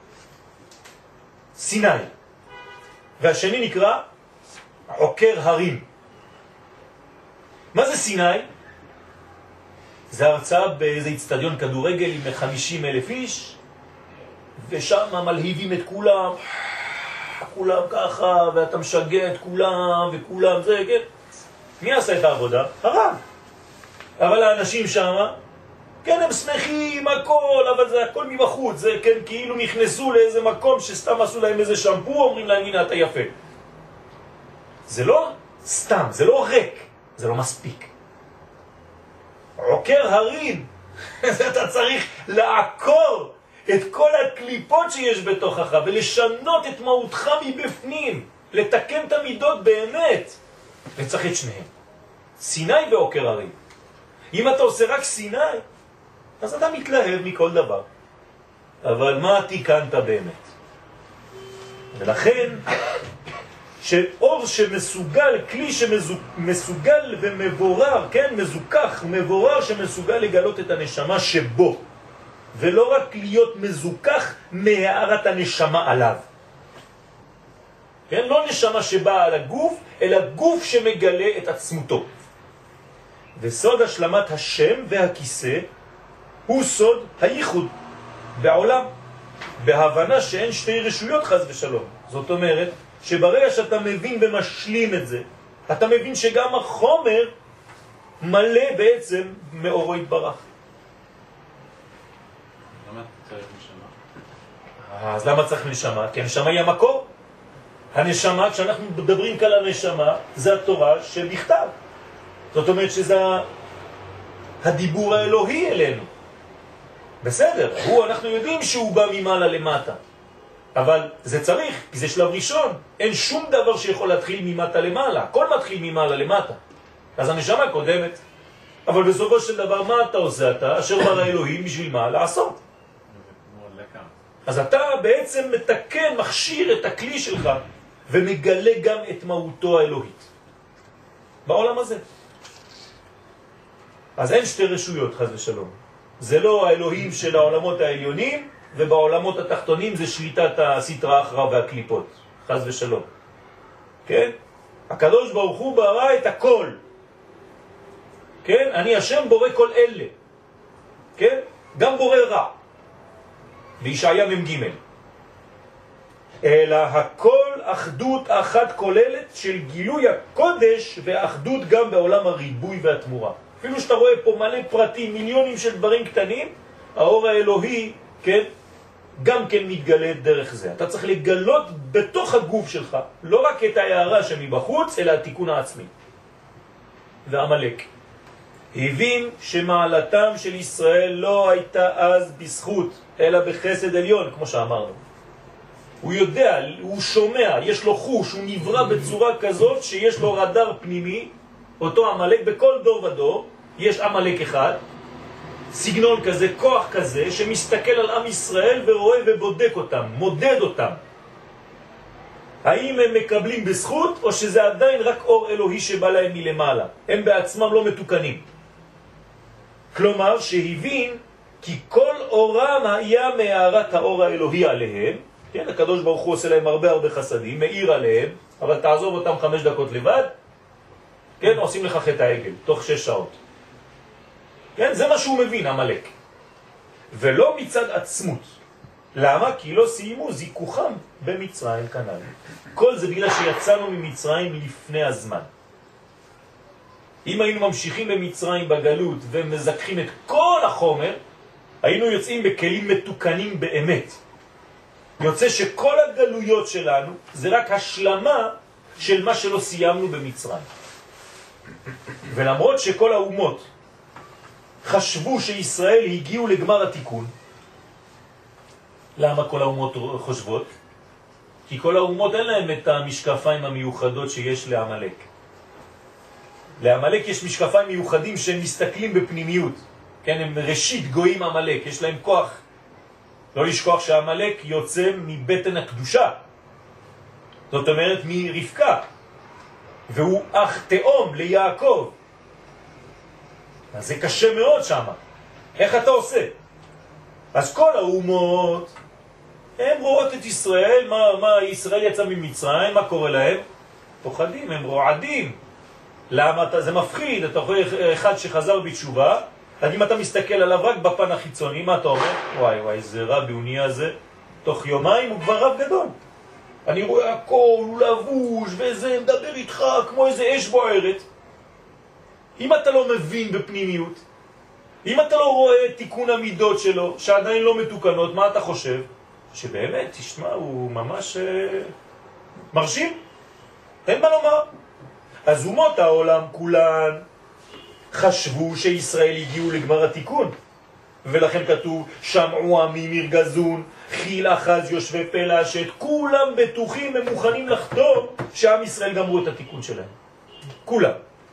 סיני, והשני נקרא עוקר הרים. מה זה סיני? זה הרצאה באיזה אצטדיון כדורגל עם חמישים אלף איש, ושם מלהיבים את כולם, כולם ככה, ואתה משגע את כולם, וכולם זה, כן? מי עשה את העבודה? הרב. אבל האנשים שם, כן, הם שמחים, הכל, אבל זה הכל מבחוץ, זה כן, כאילו נכנסו לאיזה מקום שסתם עשו להם איזה שמפו, אומרים להם, הנה, אתה יפה. זה לא סתם, זה לא ריק, זה לא מספיק. עוקר הרים, אתה צריך לעקור את כל הקליפות שיש בתוכך ולשנות את מהותך מבפנים, לתקן את המידות באמת. וצריך את שניהם. סיני ועוקר הרים. אם אתה עושה רק סיני, אז אתה מתלהב מכל דבר. אבל מה תיקנת באמת? ולכן, שאור שמסוגל, כלי שמסוגל ומבורר, כן, מזוכח, מבורר שמסוגל לגלות את הנשמה שבו, ולא רק להיות מזוכח מהערת הנשמה עליו. כן, לא נשמה שבאה על הגוף, אלא גוף שמגלה את עצמותו. וסוד השלמת השם והכיסא הוא סוד הייחוד בעולם, בהבנה שאין שתי רשויות חס ושלום. זאת אומרת שברגע שאתה מבין ומשלים את זה, אתה מבין שגם החומר מלא בעצם מאורו יתברך. למה צריך נשמה? אז למה צריך נשמה? כי הנשמה היא המקור. הנשמה, כשאנחנו מדברים כאן על הנשמה, זה התורה שבכתב. זאת אומרת שזה הדיבור האלוהי אלינו. בסדר, הוא, אנחנו יודעים שהוא בא ממעלה למטה. אבל זה צריך, כי זה שלב ראשון. אין שום דבר שיכול להתחיל ממטה למעלה. הכל מתחיל ממעלה למטה. אז הנשמה קודמת. אבל בסופו של דבר, מה אתה עושה? אתה אשר ברא אלוהים בשביל מה? לעשות. אז אתה בעצם מתקן, מכשיר את הכלי שלך, ומגלה גם את מהותו האלוהית. בעולם הזה. אז אין שתי רשויות, חס ושלום. זה לא האלוהים של העולמות העליונים, ובעולמות התחתונים זה שליטת הסתרה אחרה והקליפות. חס ושלום. כן? הקדוש ברוך הוא ברא את הכל. כן? אני השם בורא כל אלה. כן? גם בורא רע. בישעיה ממג' אלא הכל אחדות אחת כוללת של גילוי הקודש ואחדות גם בעולם הריבוי והתמורה. אפילו שאתה רואה פה מלא פרטים, מיליונים של דברים קטנים, האור האלוהי, כן, גם כן מתגלה דרך זה. אתה צריך לגלות בתוך הגוף שלך, לא רק את ההערה שמבחוץ, אלא התיקון העצמי. והמלאק הבין שמעלתם של ישראל לא הייתה אז בזכות, אלא בחסד עליון, כמו שאמרנו. הוא יודע, הוא שומע, יש לו חוש, הוא נברא בצורה כזאת שיש לו רדאר פנימי, אותו המלאק בכל דור ודור, יש המלאק אחד, סגנון כזה, כוח כזה, שמסתכל על עם ישראל ורואה ובודק אותם, מודד אותם. האם הם מקבלים בזכות, או שזה עדיין רק אור אלוהי שבא להם מלמעלה? הם בעצמם לא מתוקנים. כלומר, שהבין כי כל אורם היה מהארת האור האלוהי עליהם, כן, הקדוש ברוך הוא עושה להם הרבה הרבה חסדים, מאיר עליהם, אבל תעזוב אותם חמש דקות לבד, כן, עושים לך חטא העגל, תוך שש שעות. כן, זה מה שהוא מבין, המלאק. ולא מצד עצמות. למה? כי לא סיימו זיכוחם במצרים כנען. כל זה בגלל שיצאנו ממצרים לפני הזמן. אם היינו ממשיכים במצרים בגלות ומזכחים את כל החומר, היינו יוצאים בכלים מתוקנים באמת. יוצא שכל הגלויות שלנו זה רק השלמה של מה שלא סיימנו במצרים. ולמרות שכל האומות חשבו שישראל הגיעו לגמר התיקון, למה כל האומות חושבות? כי כל האומות אין להם את המשקפיים המיוחדות שיש לעמלק. לעמלק יש משקפיים מיוחדים שהם מסתכלים בפנימיות. כן, הם ראשית גויים עמלק, יש להם כוח. לא לשכוח שהעמלק יוצא מבטן הקדושה. זאת אומרת מרבקה. והוא אח תאום ליעקב. אז זה קשה מאוד שם. איך אתה עושה? אז כל האומות, הם רואות את ישראל, מה, מה ישראל יצא ממצרים, מה קורה להם? פוחדים, הם רועדים. למה? זה מפחיד, אתה רואה אחד שחזר בתשובה, אז אם אתה מסתכל עליו רק בפן החיצוני, מה אתה אומר? וואי וואי, זה רב יוני הזה, תוך יומיים הוא כבר רב גדול. אני רואה הכל, הוא לבוש, וזה מדבר איתך כמו איזה אש בוערת. אם אתה לא מבין בפנימיות, אם אתה לא רואה תיקון המידות שלו, שעדיין לא מתוקנות, מה אתה חושב? שבאמת, תשמע, הוא ממש אה, מרשים. אין מה לומר. אז אומות העולם כולן חשבו שישראל הגיעו לגמר התיקון. ולכן כתוב, שמעו עמי מרגזון, חיל אחז יושבי פלשת, כולם בטוחים ומוכנים לחתום שעם ישראל גמרו את התיקון שלהם. כולם.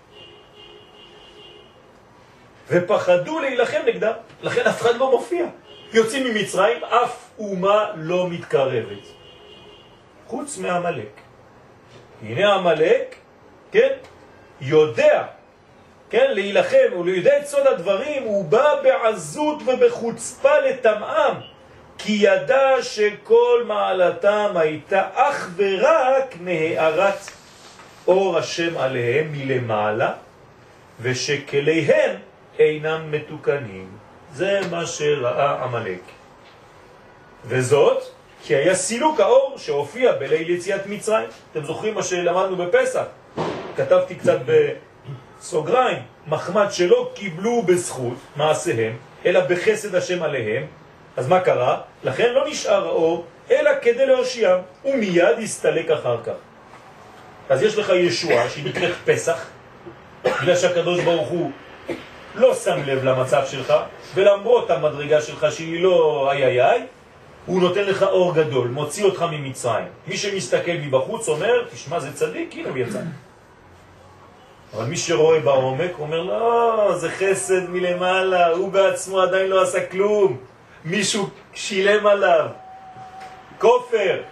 ופחדו להילחם נגדם, לכן אף אחד לא מופיע. יוצאים ממצרים, אף אומה לא מתקרבת. חוץ מהמלאק. הנה המלאק, כן, יודע, כן, להילחם, הוא יודע את סוד הדברים, הוא בא בעזות ובחוצפה לטמאם, כי ידע שכל מעלתם הייתה אך ורק מהארת אור השם עליהם מלמעלה, ושכליהם אינם מתוקנים. זה מה שראה המלאק. וזאת כי היה סילוק האור שהופיע בליל יציאת מצרים. אתם זוכרים מה שלמדנו בפסח? כתבתי קצת בסוגריים, מחמד שלא קיבלו בזכות מעשיהם, אלא בחסד השם עליהם. אז מה קרה? לכן לא נשאר האור, אלא כדי להושיעם, ומיד יסתלק אחר כך. אז יש לך ישועה שהיא נקראת פסח, בגלל שהקדוש ברוך הוא לא שם לב למצב שלך, ולמרות המדרגה שלך שהיא לא איי איי איי, הוא נותן לך אור גדול, מוציא אותך ממצרים. מי שמסתכל מבחוץ אומר, תשמע זה צדיק, הנה הוא יצא. אבל מי שרואה בעומק אומר, לא, זה חסד מלמעלה, הוא בעצמו עדיין לא עשה כלום, מישהו שילם עליו, כופר.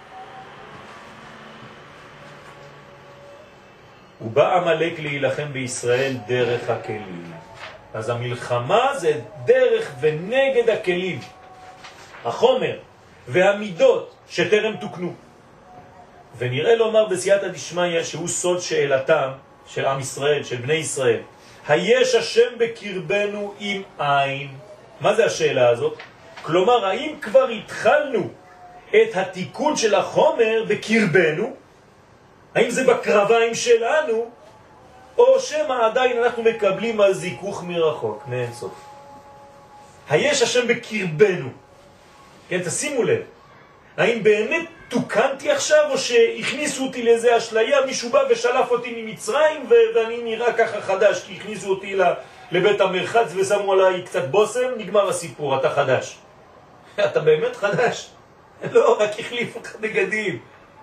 ובא המלאק להילחם בישראל דרך הכלים. אז המלחמה זה דרך ונגד הכלים, החומר והמידות שטרם תוקנו. ונראה לומר בסייעתא דשמיא שהוא סוד שאלתם של עם ישראל, של בני ישראל. היש השם בקרבנו עם עין. מה זה השאלה הזאת? כלומר, האם כבר התחלנו את התיקון של החומר בקרבנו? האם זה בקרביים שלנו? או שמה עדיין אנחנו מקבלים על זיכוך מרחוק, מאין סוף. היש השם בקרבנו. כן, תשימו לב. האם באמת תוקנתי עכשיו, או שהכניסו אותי לאיזה אשליה, מישהו בא ושלף אותי ממצרים, ואני נראה ככה חדש, כי הכניסו אותי לבית המרחץ ושמו עליי קצת בוסם, נגמר הסיפור, אתה חדש. אתה באמת חדש? לא, רק החליף אותך בגדים.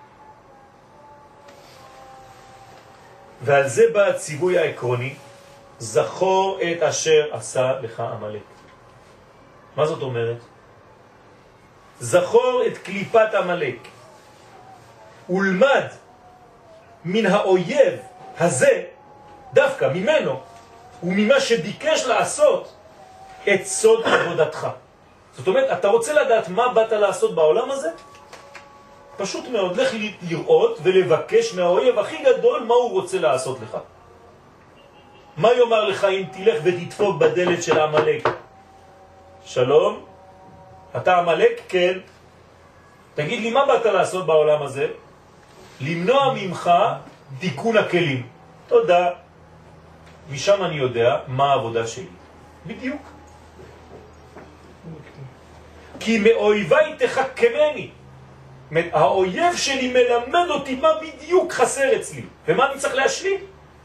ועל זה בא הציווי העקרוני, זכור את אשר עשה לך המלאק. מה זאת אומרת? זכור את קליפת המלאק, ולמד מן האויב הזה, דווקא ממנו, וממה שביקש לעשות, את סוד עבודתך. זאת אומרת, אתה רוצה לדעת מה באת לעשות בעולם הזה? פשוט מאוד, לך לראות ולבקש מהאויב הכי גדול מה הוא רוצה לעשות לך. מה יאמר לך אם תלך ותדפוק בדלת של המלאק? שלום, אתה המלאק? כן. תגיד לי, מה באת לעשות בעולם הזה? למנוע ממך תיקון הכלים. תודה. משם אני יודע מה העבודה שלי. בדיוק. כי מאויביי תחכמני. האויב שלי מלמד אותי מה בדיוק חסר אצלי, ומה אני צריך להשלים.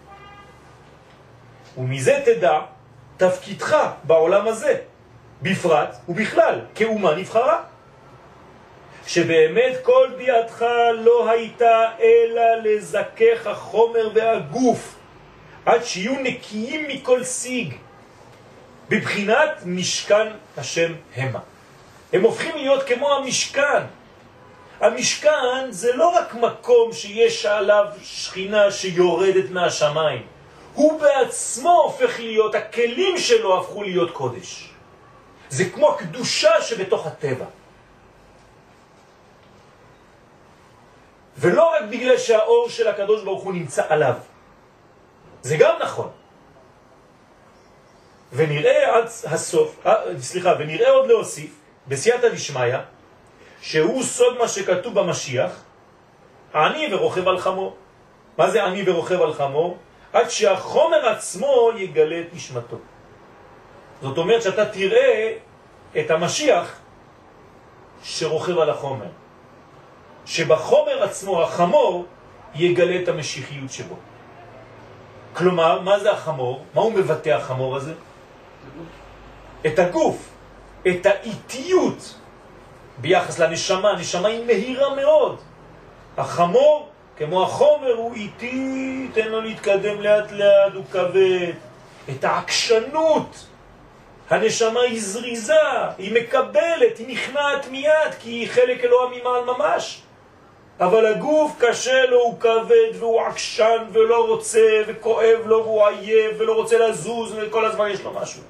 ומזה תדע תפקידך בעולם הזה, בפרט ובכלל, כאומה נבחרה. שבאמת כל ביאתך לא הייתה אלא לזכך החומר והגוף, עד שיהיו נקיים מכל שיג, בבחינת משכן השם המה. הם הופכים להיות כמו המשכן. המשכן זה לא רק מקום שיש עליו שכינה שיורדת מהשמיים. הוא בעצמו הופך להיות, הכלים שלו הפכו להיות קודש. זה כמו הקדושה שבתוך הטבע. ולא רק בגלל שהאור של הקדוש ברוך הוא נמצא עליו. זה גם נכון. ונראה עד הסוף, סליחה, ונראה עוד להוסיף, בסייעתא דשמיא, שהוא סוד מה שכתוב במשיח, עני ורוכב על חמור. מה זה עני ורוכב על חמור? עד שהחומר עצמו יגלה את נשמתו. זאת אומרת שאתה תראה את המשיח שרוכב על החומר. שבחומר עצמו, החמור, יגלה את המשיחיות שבו. כלומר, מה זה החמור? מה הוא מבטא החמור הזה? את הגוף. את האיטיות ביחס לנשמה. הנשמה היא מהירה מאוד. החמור, כמו החומר, הוא איטי, תן לו להתקדם לאט לאט, הוא כבד. את העקשנות, הנשמה היא זריזה, היא מקבלת, היא נכנעת מיד, כי היא חלק אלוה ממעל ממש. אבל הגוף קשה לו, הוא כבד והוא עקשן ולא רוצה וכואב לו והוא עייב ולא רוצה לזוז וכל הזמן יש לו משהו.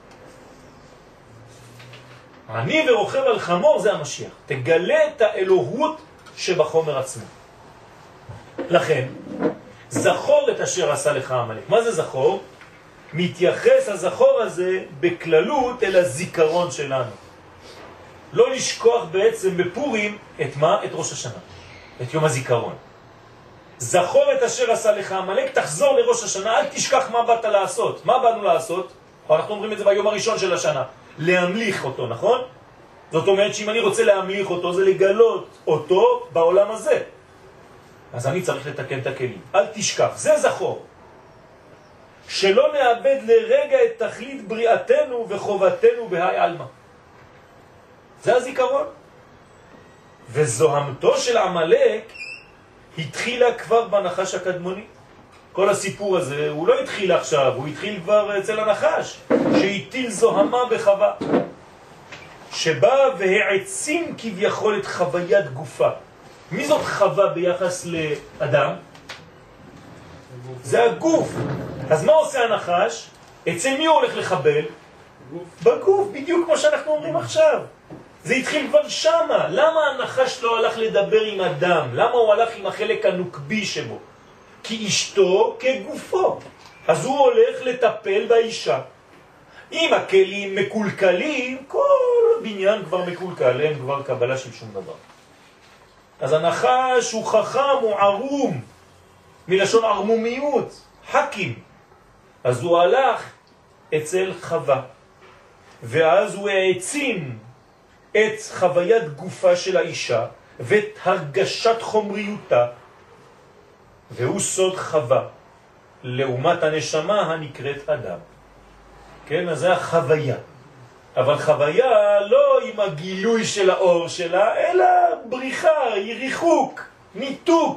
אני ורוכב על חמור זה המשיח. תגלה את האלוהות שבחומר עצמו. לכן, זכור את אשר עשה לך עמלק. מה זה זכור? מתייחס הזכור הזה בכללות אל הזיכרון שלנו. לא לשכוח בעצם בפורים את מה? את ראש השנה. את יום הזיכרון. זכור את אשר עשה לך עמלק, תחזור לראש השנה, אל תשכח מה באת לעשות. מה באנו לעשות? אנחנו אומרים את זה ביום הראשון של השנה. להמליך אותו, נכון? זאת אומרת שאם אני רוצה להמליך אותו, זה לגלות אותו בעולם הזה. אז אני צריך לתקן את הכלים. אל תשכח, זה זכור. שלא נאבד לרגע את תכלית בריאתנו וחובתנו בהי אלמה. זה הזיכרון. וזוהמתו של עמלק התחילה כבר בנחש הקדמוני. כל הסיפור הזה הוא לא התחיל עכשיו, הוא התחיל כבר אצל הנחש, שהטיל זוהמה בחווה, שבא והעצים כביכול את חוויית גופה. מי זאת חווה ביחס לאדם? זה הגוף. אז מה עושה הנחש? אצל מי הוא הולך לחבל? בגוף, בדיוק כמו שאנחנו אומרים עכשיו. זה התחיל כבר שמה. למה הנחש לא הלך לדבר עם אדם? למה הוא הלך עם החלק הנוקבי שבו? כי אשתו כגופו. אז הוא הולך לטפל באישה. אם הכלים מקולקלים, כל הבניין כבר מקולקל, אין כבר קבלה של שום דבר. אז הנחש הוא חכם, הוא ערום, מלשון ערמומיות, חכים. אז הוא הלך אצל חווה, ואז הוא העצים את חוויית גופה של האישה, ואת הרגשת חומריותה, והוא סוד חווה, לעומת הנשמה הנקראת אדם. כן, אז זה החוויה. אבל חוויה לא עם הגילוי של האור שלה, אלא בריחה, ריחוק, ניתוק.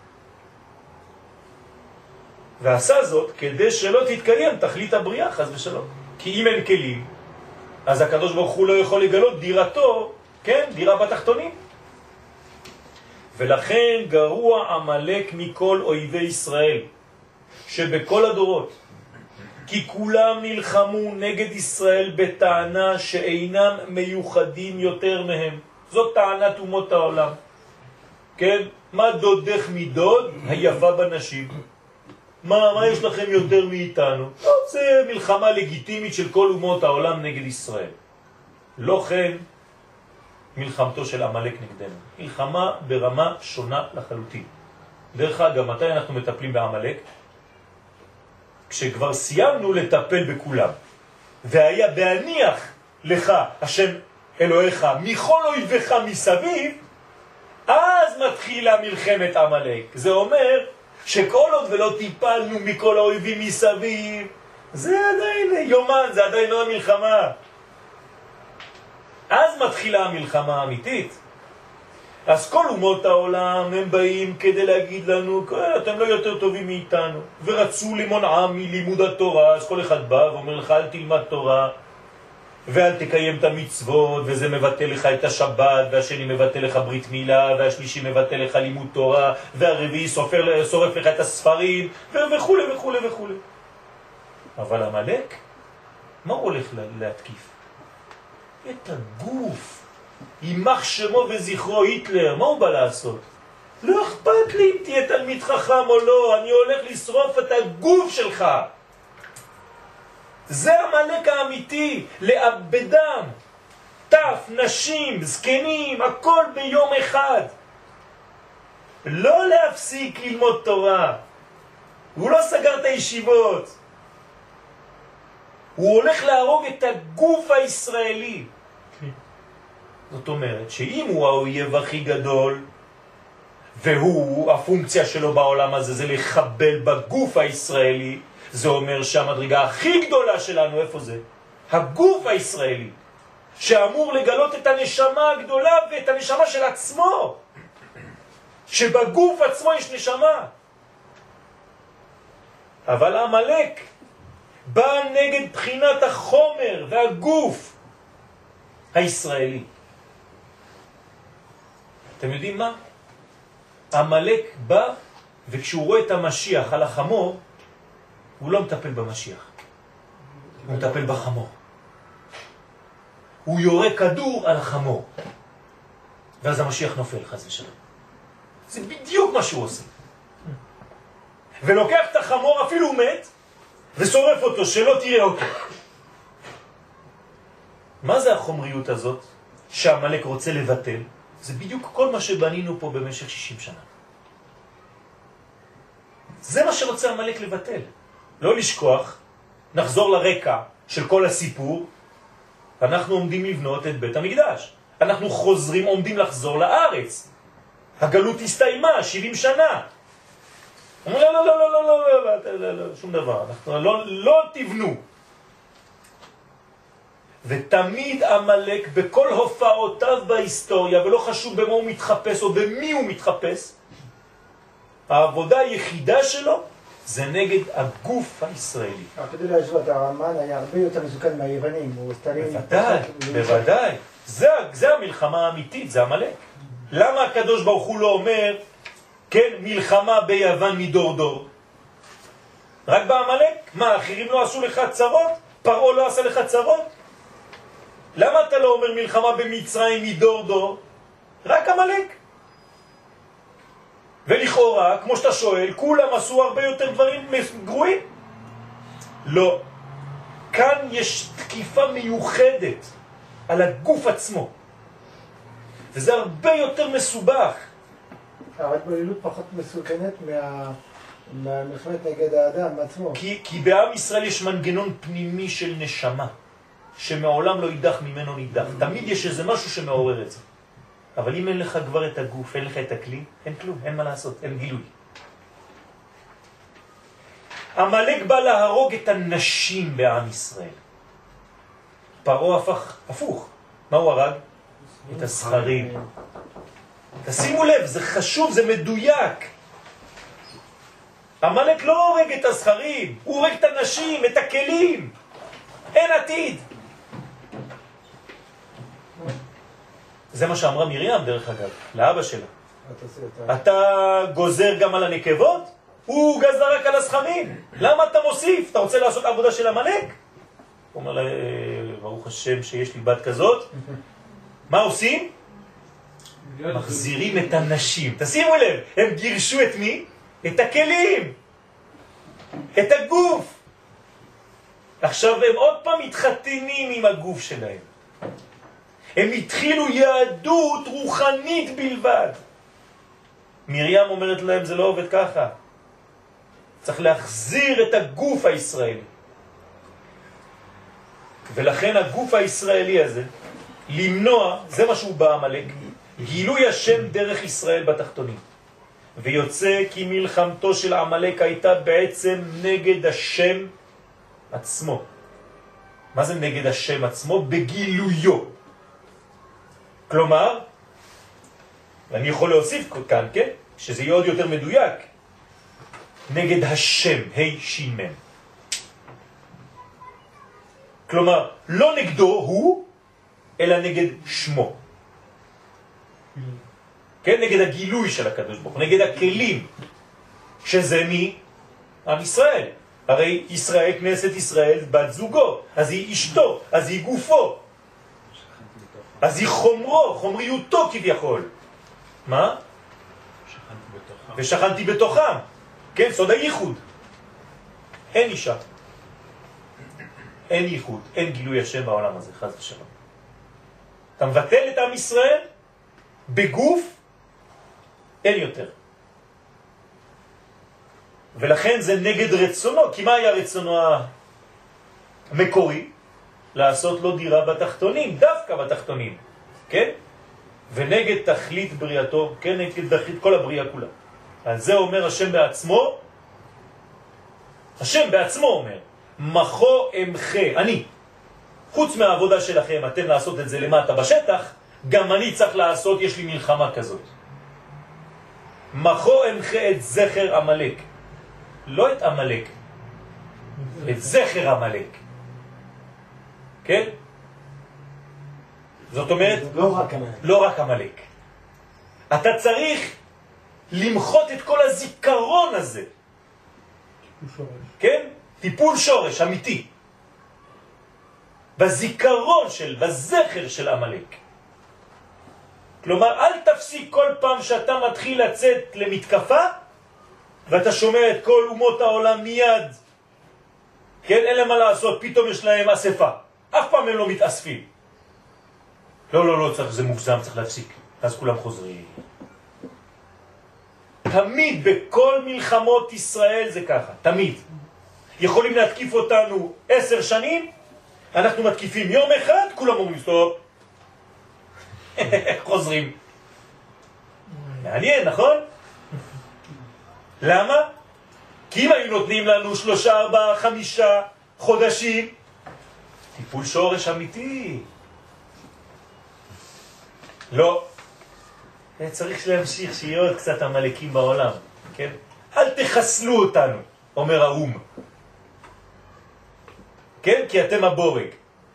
ועשה זאת כדי שלא תתקיים תכלית הבריאה, חס ושלום. כי אם אין כלים, אז הקדוש ברוך הוא לא יכול לגלות דירתו, כן, דירה בתחתונים. ולכן גרוע עמלק מכל אויבי ישראל, שבכל הדורות, כי כולם נלחמו נגד ישראל בטענה שאינם מיוחדים יותר מהם. זאת טענת אומות העולם. כן? מה דודך מדוד? היפה בנשים. מה, מה יש לכם יותר מאיתנו? טוב, זה מלחמה לגיטימית של כל אומות העולם נגד ישראל. לא כן מלחמתו של עמלק נגדנו. מלחמה ברמה שונה לחלוטין. דרך אגב, מתי אנחנו מטפלים בעמלק? כשכבר סיימנו לטפל בכולם, והיה בהניח לך השם אלוהיך מכל אויביך מסביב, אז מתחילה מלחמת עמלק. זה אומר שכל עוד ולא טיפלנו מכל האויבים מסביב, זה עדיין יומן, זה עדיין לא המלחמה. אז מתחילה המלחמה האמיתית. אז כל אומות העולם הם באים כדי להגיד לנו, אתם לא יותר טובים מאיתנו, ורצו למונעה מלימוד התורה. אז כל אחד בא ואומר לך, אל תלמד תורה, ואל תקיים את המצוות, וזה מבטא לך את השבת, והשני מבטא לך ברית מילה, והשלישי מבטא לך לימוד תורה, והרביעי שורף לך את הספרים, וכו' וכו' וכו'. אבל עמלק, מה הוא הולך להתקיף? את הגוף. יימח שמו וזכרו היטלר, מה הוא בא לעשות? לא אכפת לי אם תהיה תלמיד חכם או לא, אני הולך לשרוף את הגוף שלך. זה עמלק האמיתי, לאבדם, טף, נשים, זקנים, הכל ביום אחד. לא להפסיק ללמוד תורה. הוא לא סגר את הישיבות. הוא הולך להרוג את הגוף הישראלי. זאת אומרת שאם הוא האויב הכי גדול, והוא, הפונקציה שלו בעולם הזה זה לחבל בגוף הישראלי, זה אומר שהמדרגה הכי גדולה שלנו, איפה זה? הגוף הישראלי. שאמור לגלות את הנשמה הגדולה ואת הנשמה של עצמו, שבגוף עצמו יש נשמה. אבל המלאק בא נגד בחינת החומר והגוף הישראלי. אתם יודעים מה? המלאק בא, וכשהוא רואה את המשיח על החמור, הוא לא מטפל במשיח, הוא מטפל בחמור. הוא יורה כדור על החמור, ואז המשיח נופל חס ושלום. זה בדיוק מה שהוא עושה. ולוקח את החמור, אפילו הוא מת, ושורף אותו, שלא תראה אותו. מה זה החומריות הזאת שהמלאק רוצה לבטל? זה בדיוק כל מה שבנינו פה במשך שישים שנה. זה מה שרוצה המלאק לבטל. לא לשכוח, נחזור לרקע של כל הסיפור, אנחנו עומדים לבנות את בית המקדש. אנחנו חוזרים, עומדים לחזור לארץ. הגלות הסתיימה, שבעים שנה. לא, לא, לא, לא, לא, לא, לא, לא, שום דבר. אנחנו לא, לא תבנו. ותמיד המלאק בכל הופעותיו בהיסטוריה, ולא חשוב במה הוא מתחפש או במי הוא מתחפש, העבודה היחידה שלו זה נגד הגוף הישראלי. כדי להשוות, הרמן היה הרבה יותר מסוכן מהיוונים, הוא סתרים... בוודאי, בוודאי. זה, זה המלחמה האמיתית, זה המלאק. למה הקדוש ברוך הוא לא אומר, כן, מלחמה ביוון מדור דור? רק במלאק? מה, אחרים לא עשו לך צרות? פרעה לא עשה לך צרות? למה אתה לא אומר מלחמה במצרים מדור דור? רק המלאק. ולכאורה, כמו שאתה שואל, כולם עשו הרבה יותר דברים גרועים? לא. כאן יש תקיפה מיוחדת על הגוף עצמו. וזה הרבה יותר מסובך. ההתבוללות פחות מסוכנת מה... מהמלחמת נגד האדם עצמו. כי, כי בעם ישראל יש מנגנון פנימי של נשמה, שמעולם לא יידח ממנו נידח. תמיד יש איזה משהו שמעורר את זה. אבל אם אין לך כבר את הגוף, אין לך את הכלי, אין כלום, אין מה לעשות, אין גילוי. המלאק בא להרוג את הנשים בעם ישראל. פרעה הפך הפוך. מה הוא הרג? את הזכרים. תשימו לב, זה חשוב, זה מדויק. המלאק לא הורג את הזכרים, הוא הורג את הנשים, את הכלים. אין עתיד. זה מה שאמרה מרים דרך אגב, לאבא שלה. אתה גוזר גם על הנקבות? הוא גזר רק על הזכרים. למה אתה מוסיף? אתה רוצה לעשות עבודה של המלאק? הוא אומר לה, ברוך השם שיש לי בת כזאת. מה עושים? מחזירים את הנשים. תשימו לב, הם גירשו את מי? את הכלים, את הגוף. עכשיו הם עוד פעם מתחתנים עם הגוף שלהם. הם התחילו יהדות רוחנית בלבד. מרים אומרת להם, זה לא עובד ככה. צריך להחזיר את הגוף הישראלי. ולכן הגוף הישראלי הזה, למנוע, זה מה שהוא בעמלק, גילוי השם דרך ישראל בתחתונים. ויוצא כי מלחמתו של עמלק הייתה בעצם נגד השם עצמו. מה זה נגד השם עצמו? בגילויו. כלומר, ואני יכול להוסיף כאן, כן? שזה יהיה עוד יותר מדויק. נגד השם, ה' שימם. כלומר, לא נגדו הוא, אלא נגד שמו. כן? נגד הגילוי של הקדוש ברוך הוא, נגד הכלים, שזה מי? עם ישראל. הרי ישראל, כנסת ישראל, בת זוגו, אז היא אשתו, אז היא גופו, אז היא חומרו, חומריותו כביכול. מה? שכנתי בתוכם. ושכנתי בתוכם. כן, סוד הייחוד. אין אישה. אין ייחוד, אין גילוי השם בעולם הזה, חס ושלום. אתה מבטל את עם ישראל בגוף, אין יותר. ולכן זה נגד רצונו, כי מה היה רצונו המקורי? לעשות לו דירה בתחתונים, דווקא בתחתונים, כן? ונגד תכלית בריאתו, כן? נגד תכלית כל הבריאה כולה. אז זה אומר השם בעצמו, השם בעצמו אומר, מחו אמחה, אני, חוץ מהעבודה שלכם, אתם לעשות את זה למטה בשטח, גם אני צריך לעשות, יש לי מלחמה כזאת. מחו אמחה את זכר המלאק. לא את המלאק, את זכר המלאק. כן? זאת אומרת, לא רק המלאק. לא רק המלאק. אתה צריך למחות את כל הזיכרון הזה. כן? טיפול שורש אמיתי. בזיכרון של, בזכר של המלאק. כלומר, אל תפסיק כל פעם שאתה מתחיל לצאת למתקפה, ואתה שומע את כל אומות העולם מיד. כן, אין להם מה לעשות, פתאום יש להם אספה. אף פעם הם לא מתאספים. לא, לא, לא, צריך, זה מוגזם, צריך להפסיק. אז כולם חוזרים. תמיד בכל מלחמות ישראל זה ככה, תמיד. יכולים להתקיף אותנו עשר שנים, אנחנו מתקיפים יום אחד, כולם אומרים סטופ. חוזרים. מעניין, נכון? למה? כי אם היו נותנים לנו שלושה, ארבעה, חמישה חודשים, טיפול שורש אמיתי. לא. צריך להמשיך שיהיה עוד קצת המלאקים בעולם, כן? אל תחסלו אותנו, אומר האום. כן? כי אתם הבורג.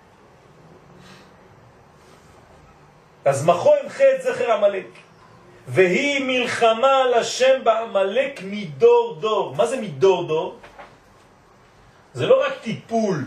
אז מחו אמחה את זכר המלאק. והיא מלחמה על השם בעמלק מדור דור. מה זה מדור דור? זה לא רק טיפול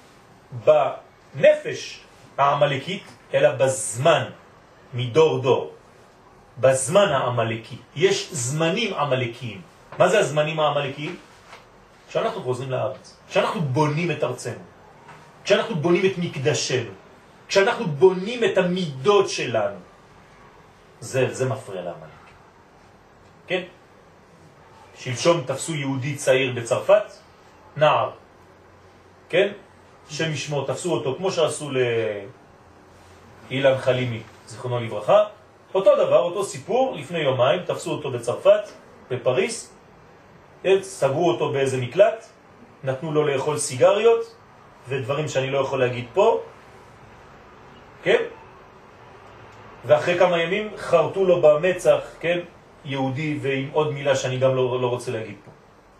בנפש העמלקית, אלא בזמן מדור דור. בזמן העמלקי. יש זמנים עמלקיים. מה זה הזמנים העמלקיים? כשאנחנו חוזרים לארץ. כשאנחנו בונים את ארצנו. כשאנחנו בונים את מקדשנו. כשאנחנו בונים את המידות שלנו. זה, זה מפריע לעמלק. כן? שלשום תפסו יהודי צעיר בצרפת, נער. כן? שם ישמו, תפסו אותו כמו שעשו לאילן חלימי, זיכרונו לברכה. אותו דבר, אותו סיפור, לפני יומיים תפסו אותו בצרפת, בפריס, סגרו אותו באיזה מקלט, נתנו לו לאכול סיגריות, ודברים שאני לא יכול להגיד פה, כן? ואחרי כמה ימים חרטו לו במצח, כן? יהודי, ועם עוד מילה שאני גם לא, לא רוצה להגיד פה.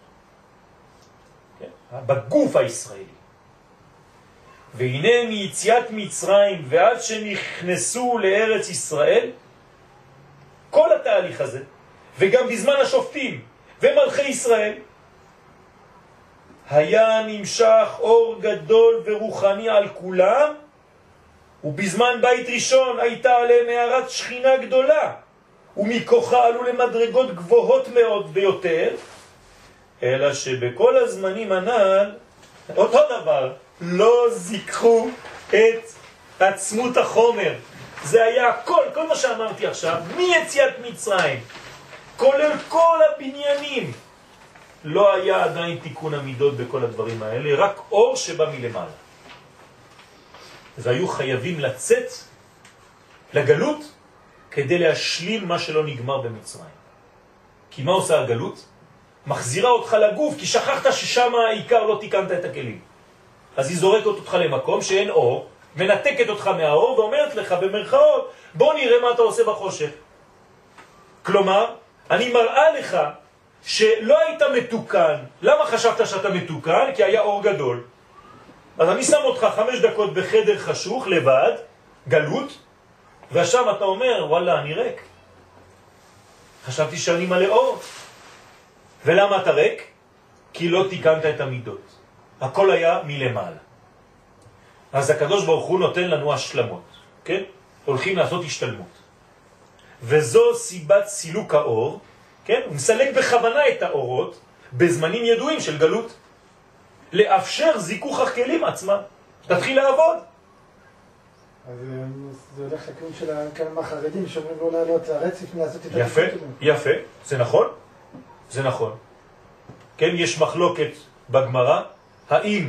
כן? בגוף הישראלי. והנה מיציאת מצרים ועד שנכנסו לארץ ישראל, כל התהליך הזה, וגם בזמן השופטים ומלכי ישראל, היה נמשך אור גדול ורוחני על כולם, ובזמן בית ראשון הייתה עליהם הערת שכינה גדולה, ומכוחה עלו למדרגות גבוהות מאוד ביותר, אלא שבכל הזמנים הנ"ל, אותו דבר, לא זיכחו את עצמות החומר. זה היה הכל, כל מה שאמרתי עכשיו, מיציאת מצרים, כולל כל הבניינים. לא היה עדיין תיקון המידות בכל הדברים האלה, רק אור שבא מלמעלה. והיו חייבים לצאת לגלות כדי להשלים מה שלא נגמר במצרים. כי מה עושה הגלות? מחזירה אותך לגוף, כי שכחת ששם העיקר לא תיקנת את הכלים. אז היא זורקת אותך למקום שאין אור, מנתקת אותך מהאור ואומרת לך במרכאות, בוא נראה מה אתה עושה בחושך. כלומר, אני מראה לך שלא היית מתוקן. למה חשבת שאתה מתוקן? כי היה אור גדול. אז אני שם אותך חמש דקות בחדר חשוך, לבד, גלות, ושם אתה אומר, וואלה, אני ריק. חשבתי שאני מלא אור. ולמה אתה ריק? כי לא תיקנת את המידות. הכל היה מלמעלה. אז הקדוש ברוך הוא נותן לנו השלמות, כן? הולכים לעשות השתלמות. וזו סיבת סילוק האור, כן? הוא מסלק בכוונה את האורות בזמנים ידועים של גלות. לאפשר זיכוך הכלים עצמם. תתחיל לעבוד. אז זה הולך לכיוון של כמה חרדים שאומרים לא לעלות לרצף מלעשות את יפה, יפה. זה נכון? זה נכון. כן, יש מחלוקת בגמרא, האם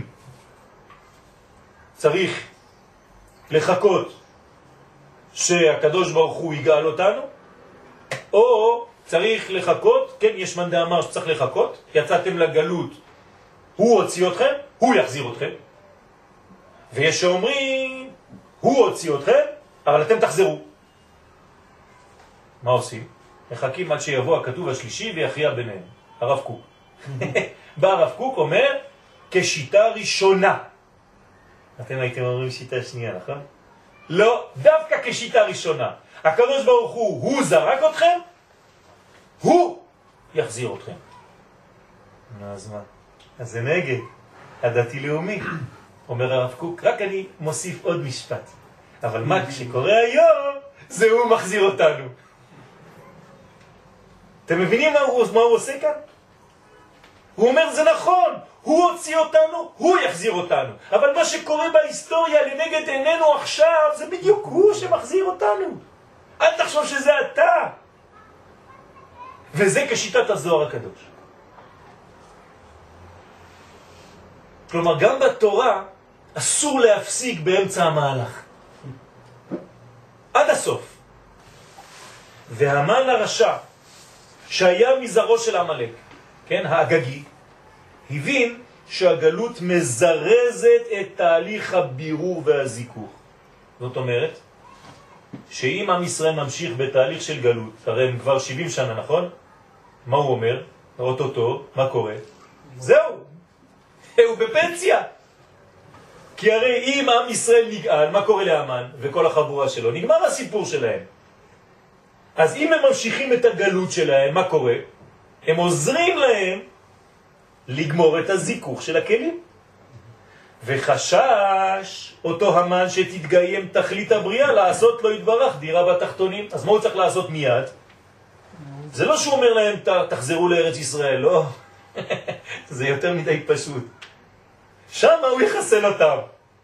צריך לחכות שהקדוש ברוך הוא יגאל אותנו, או צריך לחכות, כן, יש מנדה אמר שצריך לחכות, יצאתם לגלות, הוא הוציא אתכם, הוא יחזיר אתכם. ויש שאומרים, הוא הוציא אתכם, אבל אתם תחזרו. מה עושים? מחכים עד שיבוא הכתוב השלישי ויכריע ביניהם. הרב קוק. בא הרב קוק אומר, כשיטה ראשונה. אתם הייתם אומרים שיטה שנייה, נכון? לא, דווקא כשיטה ראשונה. הקדוש ברוך הוא, הוא זרק אתכם, הוא יחזיר אתכם. אז מה? אז זה נגד הדתי לאומי. אומר הרב קוק, רק אני מוסיף עוד משפט. אבל מה כשקורה היום, זה הוא מחזיר אותנו. אתם מבינים מה הוא, מה הוא עושה כאן? הוא אומר, זה נכון, הוא הוציא אותנו, הוא יחזיר אותנו. אבל מה שקורה בהיסטוריה לנגד עינינו עכשיו, זה בדיוק הוא שמחזיר אותנו. אל תחשוב שזה אתה. וזה כשיטת הזוהר הקדוש. כלומר, גם בתורה אסור להפסיק באמצע המהלך. עד הסוף. והמן הרשע, שהיה מזרעו של עמלק, כן, האגגי, הבין שהגלות מזרזת את תהליך הבירור והזיכוך. זאת אומרת, שאם עם ישראל ממשיך בתהליך של גלות, הרי הם כבר שבעים שנה, נכון? מה הוא אומר? אוטוטו, מה קורה? זהו, הוא בפנסיה. כי הרי אם עם ישראל נגאל, מה קורה לאמן וכל החבורה שלו? נגמר הסיפור שלהם. אז אם הם ממשיכים את הגלות שלהם, מה קורה? הם עוזרים להם לגמור את הזיכוך של הכלים. וחשש אותו המן שתתגיים תכלית הבריאה לעשות לו יתברך דירה בתחתונים. אז מה הוא צריך לעשות מיד? זה לא שהוא אומר להם תחזרו לארץ ישראל, לא. זה יותר מדי פשוט. שם הוא יחסן אותם.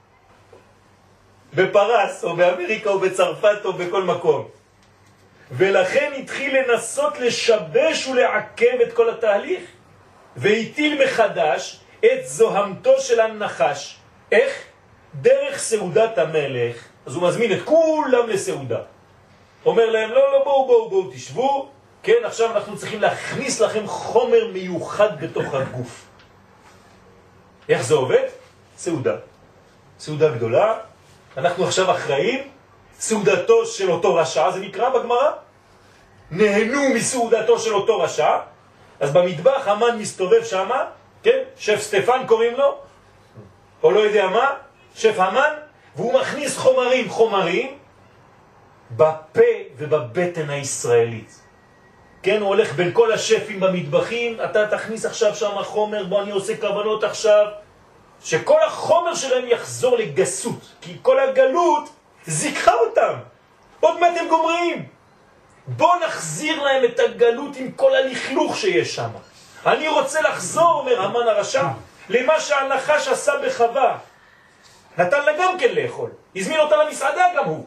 בפרס או באמריקה או בצרפת או בכל מקום. ולכן התחיל לנסות לשבש ולעכב את כל התהליך, והטיל מחדש את זוהמתו של הנחש. איך? דרך סעודת המלך. אז הוא מזמין את כולם לסעודה. אומר להם, לא, לא, בואו, בואו, בואו, תשבו. כן, עכשיו אנחנו צריכים להכניס לכם חומר מיוחד בתוך הגוף. איך זה עובד? סעודה. סעודה גדולה. אנחנו עכשיו אחראים. סעודתו של אותו רשע, זה נקרא בגמרא. נהנו מסעודתו של אותו רשע. אז במטבח המן מסתובב שם, כן? שף סטפן קוראים לו, או לא יודע מה, שף המן, והוא מכניס חומרים, חומרים, בפה ובבטן הישראלית. כן, הוא הולך בין כל השפים במטבחים, אתה תכניס עכשיו שם חומר, בוא אני עושה כוונות עכשיו, שכל החומר שלהם יחזור לגסות, כי כל הגלות זיקחה אותם. עוד מה אתם גומרים? בוא נחזיר להם את הגלות עם כל הלכלוך שיש שם. אני רוצה לחזור, אומר המן הרשע, למה שהנחש עשה בחווה. נתן לה גם כן לאכול. הזמין אותה למסעדה גם הוא.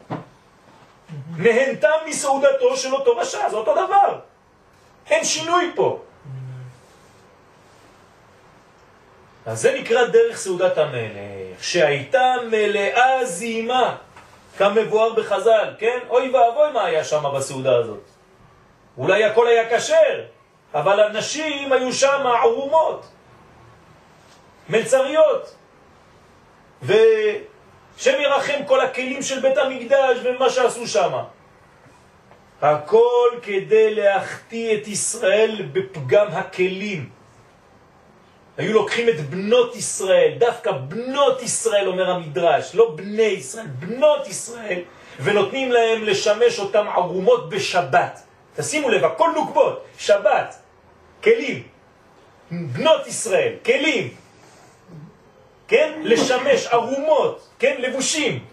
נהנתה מסעודתו של אותו רשע, זה אותו דבר. אין שינוי פה. אז זה נקרא דרך סעודת המלך, שהייתה מלאה זימה, כמבואר בחז"ל, כן? אוי ואבוי מה היה שם בסעודה הזאת. אולי הכל היה כשר, אבל הנשים היו שם ערומות, מלצריות, ושם ירחם כל הכלים של בית המקדש ומה שעשו שם. הכל כדי להחטיא את ישראל בפגם הכלים. היו לוקחים את בנות ישראל, דווקא בנות ישראל אומר המדרש, לא בני ישראל, בנות ישראל, ונותנים להם לשמש אותם ערומות בשבת. תשימו לב, הכל נוקבות, שבת, כלים, בנות ישראל, כלים, כן? לשמש ערומות, כן? לבושים.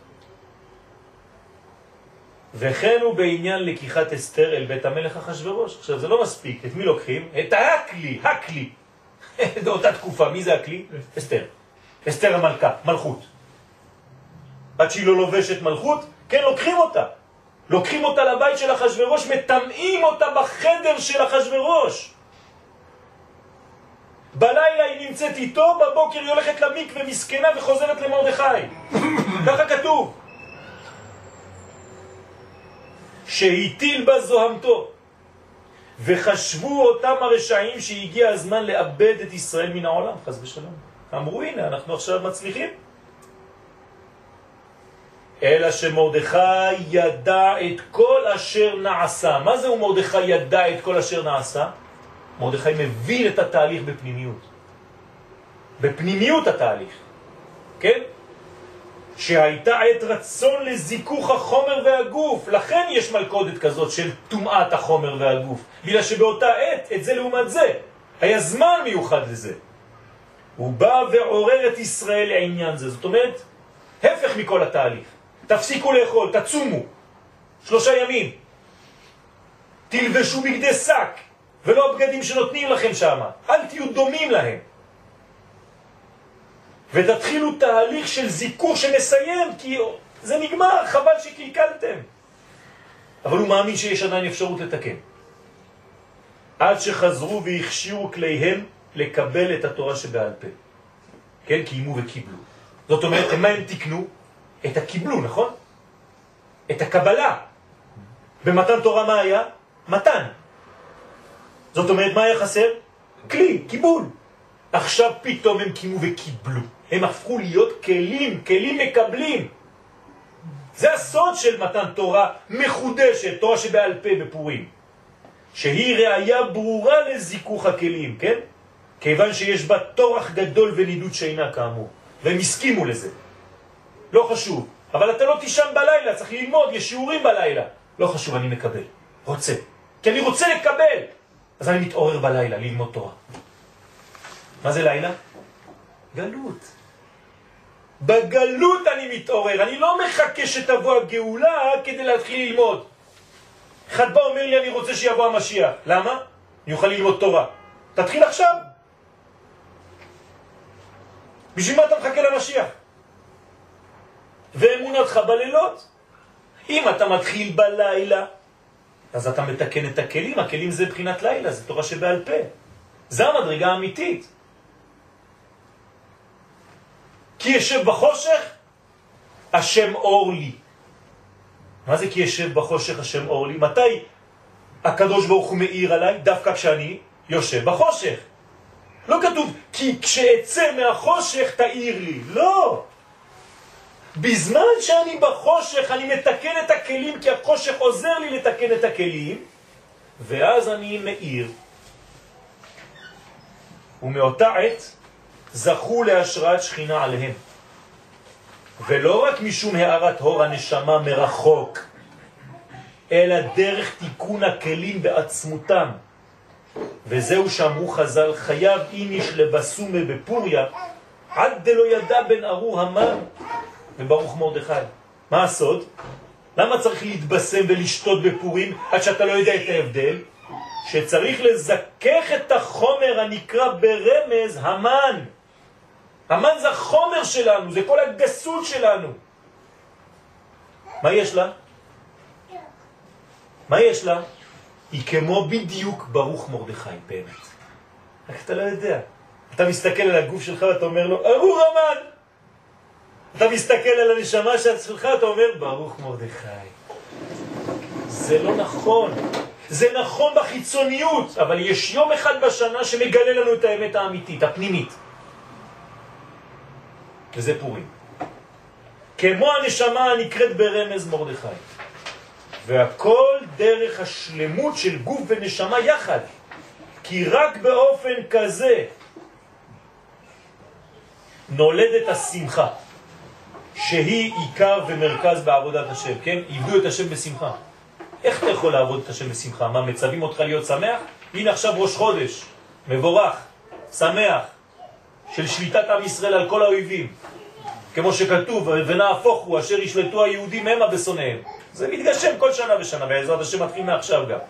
וכן הוא בעניין לקיחת אסתר אל בית המלך אחשוורוש. עכשיו זה לא מספיק, את מי לוקחים? את הכלי, הכלי. באותה תקופה, מי זה הכלי? אסתר. אסתר המלכה, מלכות. עד שהיא לא לובשת מלכות, כן, לוקחים אותה. לוקחים אותה לבית של אחשוורוש, מטמאים אותה בחדר של אחשוורוש. בלילה היא נמצאת איתו, בבוקר היא הולכת למקווה מסכנה וחוזרת למרדכי. ככה כתוב. שהטיל בה זוהמתו. וחשבו אותם הרשעים שהגיע הזמן לאבד את ישראל מן העולם, חס ושלום. אמרו, הנה, אנחנו עכשיו מצליחים. אלא שמרדכי ידע את כל אשר נעשה. מה זה מרדכי ידע את כל אשר נעשה? מרדכי מבין את התהליך בפנימיות. בפנימיות התהליך. כן? שהייתה עת רצון לזיכוך החומר והגוף. לכן יש מלכודת כזאת של תומעת החומר והגוף. בגלל שבאותה עת, את זה לעומת זה, היה זמן מיוחד לזה. הוא בא ועורר את ישראל לעניין זה. זאת אומרת, הפך מכל התהליך. תפסיקו לאכול, תצומו. שלושה ימים. תלבשו בגדי שק, ולא בגדים שנותנים לכם שם. אל תהיו דומים להם. ותתחילו תהליך של זיכוך שנסיים, כי זה נגמר, חבל שקלקלתם. אבל הוא מאמין שיש עדיין אפשרות לתקן. עד שחזרו והכשירו כליהם לקבל את התורה שבעל פה. כן, קיימו וקיבלו. זאת אומרת, מה הם תקנו? את הקיבלו, נכון? את הקבלה. במתן תורה מה היה? מתן. זאת אומרת, מה היה חסר? כלי, קיבול. עכשיו פתאום הם קיימו וקיבלו. הם הפכו להיות כלים, כלים מקבלים. זה הסוד של מתן תורה מחודשת, תורה שבעל פה בפורים. שהיא ראיה ברורה לזיכוך הכלים, כן? כיוון שיש בה תורח גדול ונידות שינה כאמור. והם הסכימו לזה. לא חשוב. אבל אתה לא תישן בלילה, צריך ללמוד, יש שיעורים בלילה. לא חשוב, אני מקבל. רוצה. כי אני רוצה לקבל. אז אני מתעורר בלילה ללמוד תורה. מה זה לילה? גלות. בגלות אני מתעורר. אני לא מחכה שתבוא הגאולה כדי להתחיל ללמוד. אחד בא אומר לי, אני רוצה שיבוא המשיח. למה? אני אוכל ללמוד תורה. תתחיל עכשיו. בשביל מה אתה מחכה למשיח? ואמונתך בלילות. אם אתה מתחיל בלילה, אז אתה מתקן את הכלים. הכלים זה בחינת לילה, זה תורה שבעל פה. זה המדרגה האמיתית. כי ישב בחושך, השם אור לי. מה זה כי ישב בחושך, השם אור לי? מתי הקדוש ברוך הוא מאיר עליי? דווקא כשאני יושב בחושך. לא כתוב, כי כשאצא מהחושך תאיר לי. לא. בזמן שאני בחושך, אני מתקן את הכלים, כי החושך עוזר לי לתקן את הכלים, ואז אני מאיר. ומאותה עת זכו להשראת שכינה עליהם. ולא רק משום הערת הור הנשמה מרחוק, אלא דרך תיקון הכלים בעצמותם. וזהו שאמרו חז"ל, חייב איניש לבסומה בפוריה, עד דלא ידע בן ארור המן וברוך מרדכי. מה הסוד? למה צריך להתבשם ולשתות בפורים עד שאתה לא יודע את ההבדל? שצריך לזכך את החומר הנקרא ברמז המן. המן זה החומר שלנו, זה כל הגסות שלנו. מה יש לה? מה יש לה? היא כמו בדיוק ברוך מרדכי, באמת. רק אתה לא יודע. אתה מסתכל על הגוף שלך ואתה אומר לו, ארור המן! אתה מסתכל על הנשמה שלך, אתה אומר, ברוך מרדכי. זה לא נכון. זה נכון בחיצוניות, אבל יש יום אחד בשנה שמגלה לנו את האמת האמיתית, הפנימית. וזה פורים. כמו הנשמה הנקראת ברמז מרדכי. והכל דרך השלמות של גוף ונשמה יחד. כי רק באופן כזה נולדת השמחה, שהיא עיקר ומרכז בעבודת השם, כן? עבדו את השם בשמחה. איך אתה יכול לעבוד את השם בשמחה? מה, מצווים אותך להיות שמח? הנה עכשיו ראש חודש, מבורך, שמח, של שליטת עם ישראל על כל האויבים. כמו שכתוב, ונהפוך הוא אשר ישלטו היהודים המה בשונאיהם. זה מתגשם כל שנה ושנה, בעזרת השם מתחיל מעכשיו גם.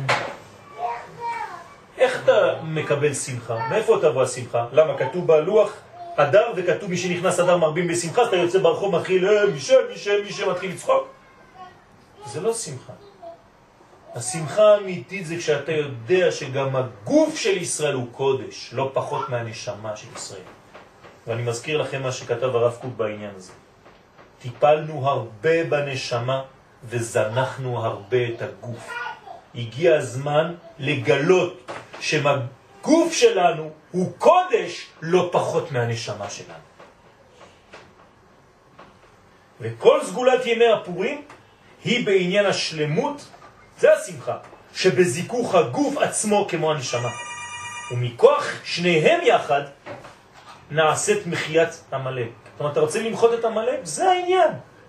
איך אתה מקבל שמחה? מאיפה תבוא השמחה? למה? כתוב בלוח אדר, וכתוב מי שנכנס אדר מרבים בשמחה, אז אתה יוצא ברחוב מתחיל, אה, מי שם, מי שם, מי שם, מתחיל לצחוק. זה לא שמחה. השמחה האמיתית זה כשאתה יודע שגם הגוף של ישראל הוא קודש, לא פחות מהנשמה של ישראל. ואני מזכיר לכם מה שכתב הרב קוק בעניין הזה. טיפלנו הרבה בנשמה וזנחנו הרבה את הגוף. הגיע הזמן לגלות שהגוף שלנו הוא קודש לא פחות מהנשמה שלנו. וכל סגולת ימי הפורים היא בעניין השלמות, זה השמחה, שבזיכוך הגוף עצמו כמו הנשמה. ומכוח שניהם יחד נעשית מחיית המלאק. זאת אומרת, אתה רוצה למחות את המלאק? זה העניין.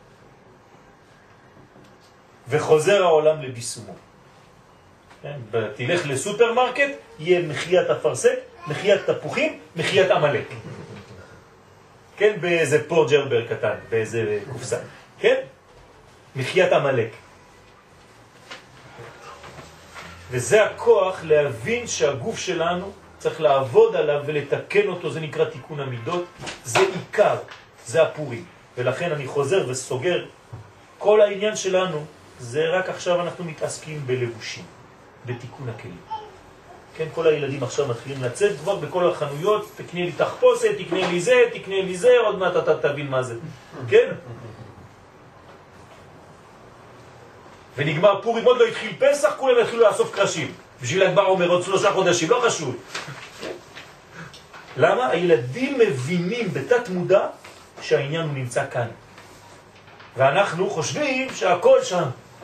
וחוזר העולם לביסומו. כן? תלך לסופרמרקט, יהיה מחיית אפרסק, מחיית תפוחים, מחיית המלאק. כן? באיזה פורג'רבר קטן, באיזה קופסה. כן? מחיית המלאק. וזה הכוח להבין שהגוף שלנו צריך לעבוד עליו ולתקן אותו, זה נקרא תיקון המידות, זה עיקר, זה הפורים. ולכן אני חוזר וסוגר, כל העניין שלנו זה רק עכשיו אנחנו מתעסקים בלבושים, בתיקון הכלים. כן, כל הילדים עכשיו מתחילים לצאת כבר בכל החנויות, תקנה לי תחפושת, תקנה לי זה, תקנה לי זה, עוד מעט אתה תבין מה זה. כן? ונגמר פורים, עוד לא התחיל פסח, כולם התחילו לאסוף קרשים. בשביל ל"ג בעומר עוד שלושה חודשים, לא חשוב. למה? הילדים מבינים בתת מודע שהעניין הוא נמצא כאן. ואנחנו חושבים שהכל שם.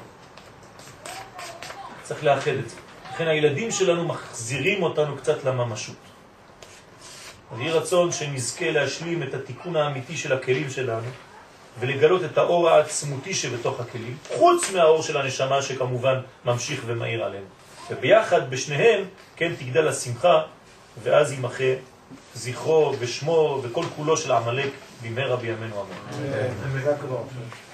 צריך לאחד את זה. לכן הילדים שלנו מחזירים אותנו קצת לממשות. ויהי רצון שנזכה להשלים את התיקון האמיתי של הכלים שלנו, ולגלות את האור העצמותי שבתוך הכלים, חוץ מהאור של הנשמה שכמובן ממשיך ומאיר עלינו. וביחד בשניהם, כן, תגדל השמחה, ואז יימחה זכרו ושמו וכל כולו של עמלק במהרה בימינו אמן. אמן.